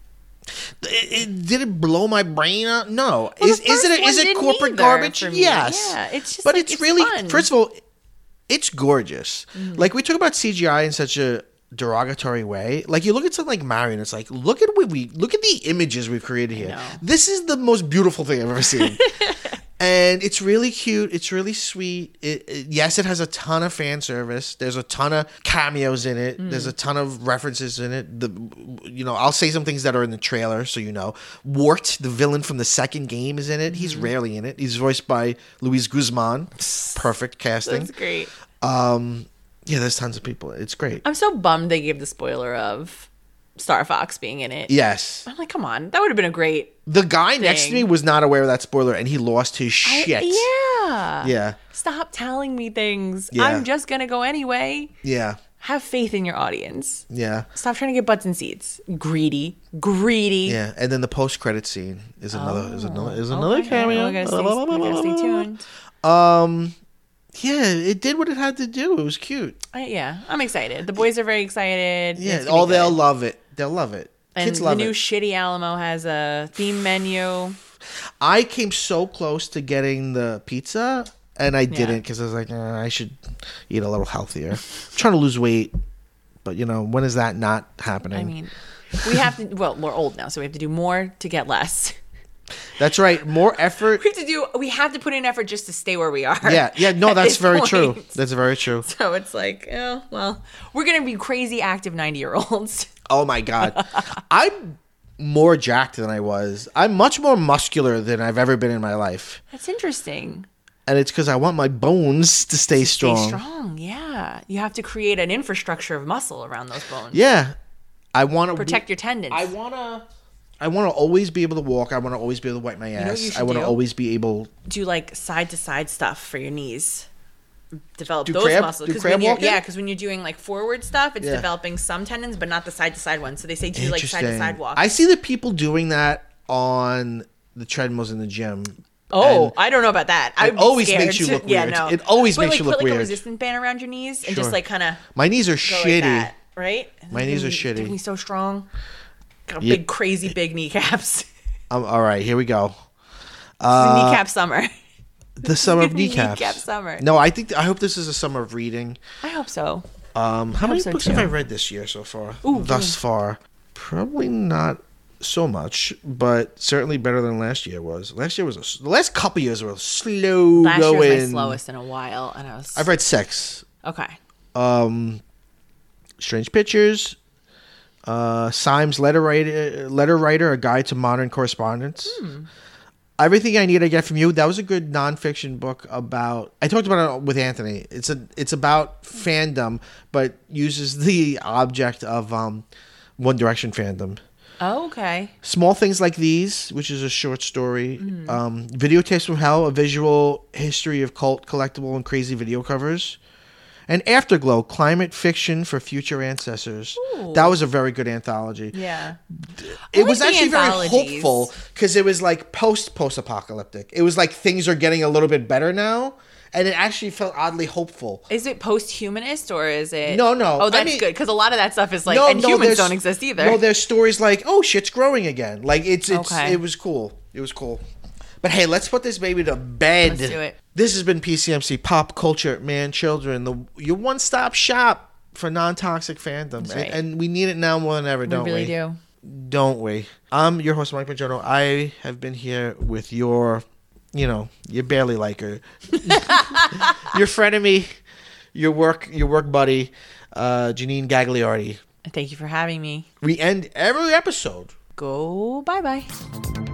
Did it blow my brain out? No. Well, is it corporate garbage? Yes. Yeah, it's just. But like, it's really fun. First of all, it's gorgeous. Like we talk about CGI in such a derogatory way. Like you look at something like Mario, and it's like look at the images we've created here. This is the most beautiful thing I've ever seen. And it's really cute. It's really sweet. Yes, it has a ton of fan service. There's a ton of cameos in it. There's a ton of references in it. I'll say some things that are in the trailer, so you know. Wart, the villain from the second game, is in it. He's rarely in it. He's voiced by Luis Guzman. Perfect casting. That's great. There's tons of people. It's great. I'm so bummed they gave the spoiler of Star Fox being in it. Yes. I'm like, come on. That would have been a great The guy next to me was not aware of that spoiler, and he lost his shit. Yeah. Stop telling me things. Yeah. I'm just going to go anyway. Yeah. Have faith in your audience. Yeah. Stop trying to get butts in seats. Greedy. Yeah. And then the post-credit scene is another cameo. I gotta stay tuned. Yeah, it did what it had to do. It was cute. I'm excited. The boys are very excited. Yeah, they'll love it. They'll love it. And Kids love the new it. shitty Alamo has a theme menu. I came so close to getting the pizza, and I didn't because I was like, I should eat a little healthier. I'm trying to lose weight, but when is that not happening? I mean, we have to. Well, we're old now, so we have to do more to get less. That's right. More effort. We have to put in effort just to stay where we are. Yeah. No, that's very true. That's very true. So it's like, we're gonna be crazy active 90-year-olds. Oh my God, I'm more jacked than I was. I'm much more muscular than I've ever been in my life. That's interesting. And it's because I want my bones to stay strong. Stay strong, yeah. You have to create an infrastructure of muscle around those bones. Yeah, I want to protect your tendons. I want to always be able to walk. I want to always be able to wipe my ass. I want to always be able do like side to side stuff for your knees. Develop those muscles. Do crab walking? Yeah, because when you're doing like forward stuff, it's developing some tendons, but not the side to side ones. So they say do like side to side walk. I see the people doing that on the treadmills in the gym. Oh, I don't know about that. It always makes you look weird. Yeah, no. It always makes you look put weird. Put like a resistance band around your knees and just like kind of. My knees are shitty. Like that, right? My knees are shitty. Me so strong. Got big, crazy, big kneecaps. All right, here we go. Kneecap summer. The summer of kneecaps. Kneecap summer. No, I hope this is a summer of reading. I hope so. How many books have I read this year so far? Thus far, probably not so much, but certainly better than last year was. Last year was the last couple years were slow last going. Last year was my slowest in a while, and I've read 6. Okay. Strange Pictures, Syme's Letter Writer, A Guide to Modern Correspondence. Everything I Need I Get From You. That was a good nonfiction book about. I talked about it with Anthony. It's about fandom, but uses the object of One Direction fandom. Oh, okay. Small Things Like These, which is a short story. Videotapes from Hell, a visual history of cult, collectible, and crazy video covers. And Afterglow, Climate Fiction for Future Ancestors. Ooh. That was a very good anthology. Yeah. It was actually very hopeful because it was like post-apocalyptic. It was like things are getting a little bit better now. And it actually felt oddly hopeful. Is it post-humanist or is it... No. Oh, that's good. Because a lot of that stuff is like... and humans don't exist either. No, there's stories like, oh, shit's growing again. Like, it was cool. It was cool. But hey, let's put this baby to bed. Let's do it. This has been PCMC, Pop Culture, Man, Children, your one-stop shop for non-toxic fandom. Right. And we need it now more than ever, don't we? We really do. Don't we? I'm your host, Mike Maggiorno. I have been here with your... you barely like her. Your frenemy, your work buddy, Janine Gagliardi. Thank you for having me. We end every episode. Go bye-bye.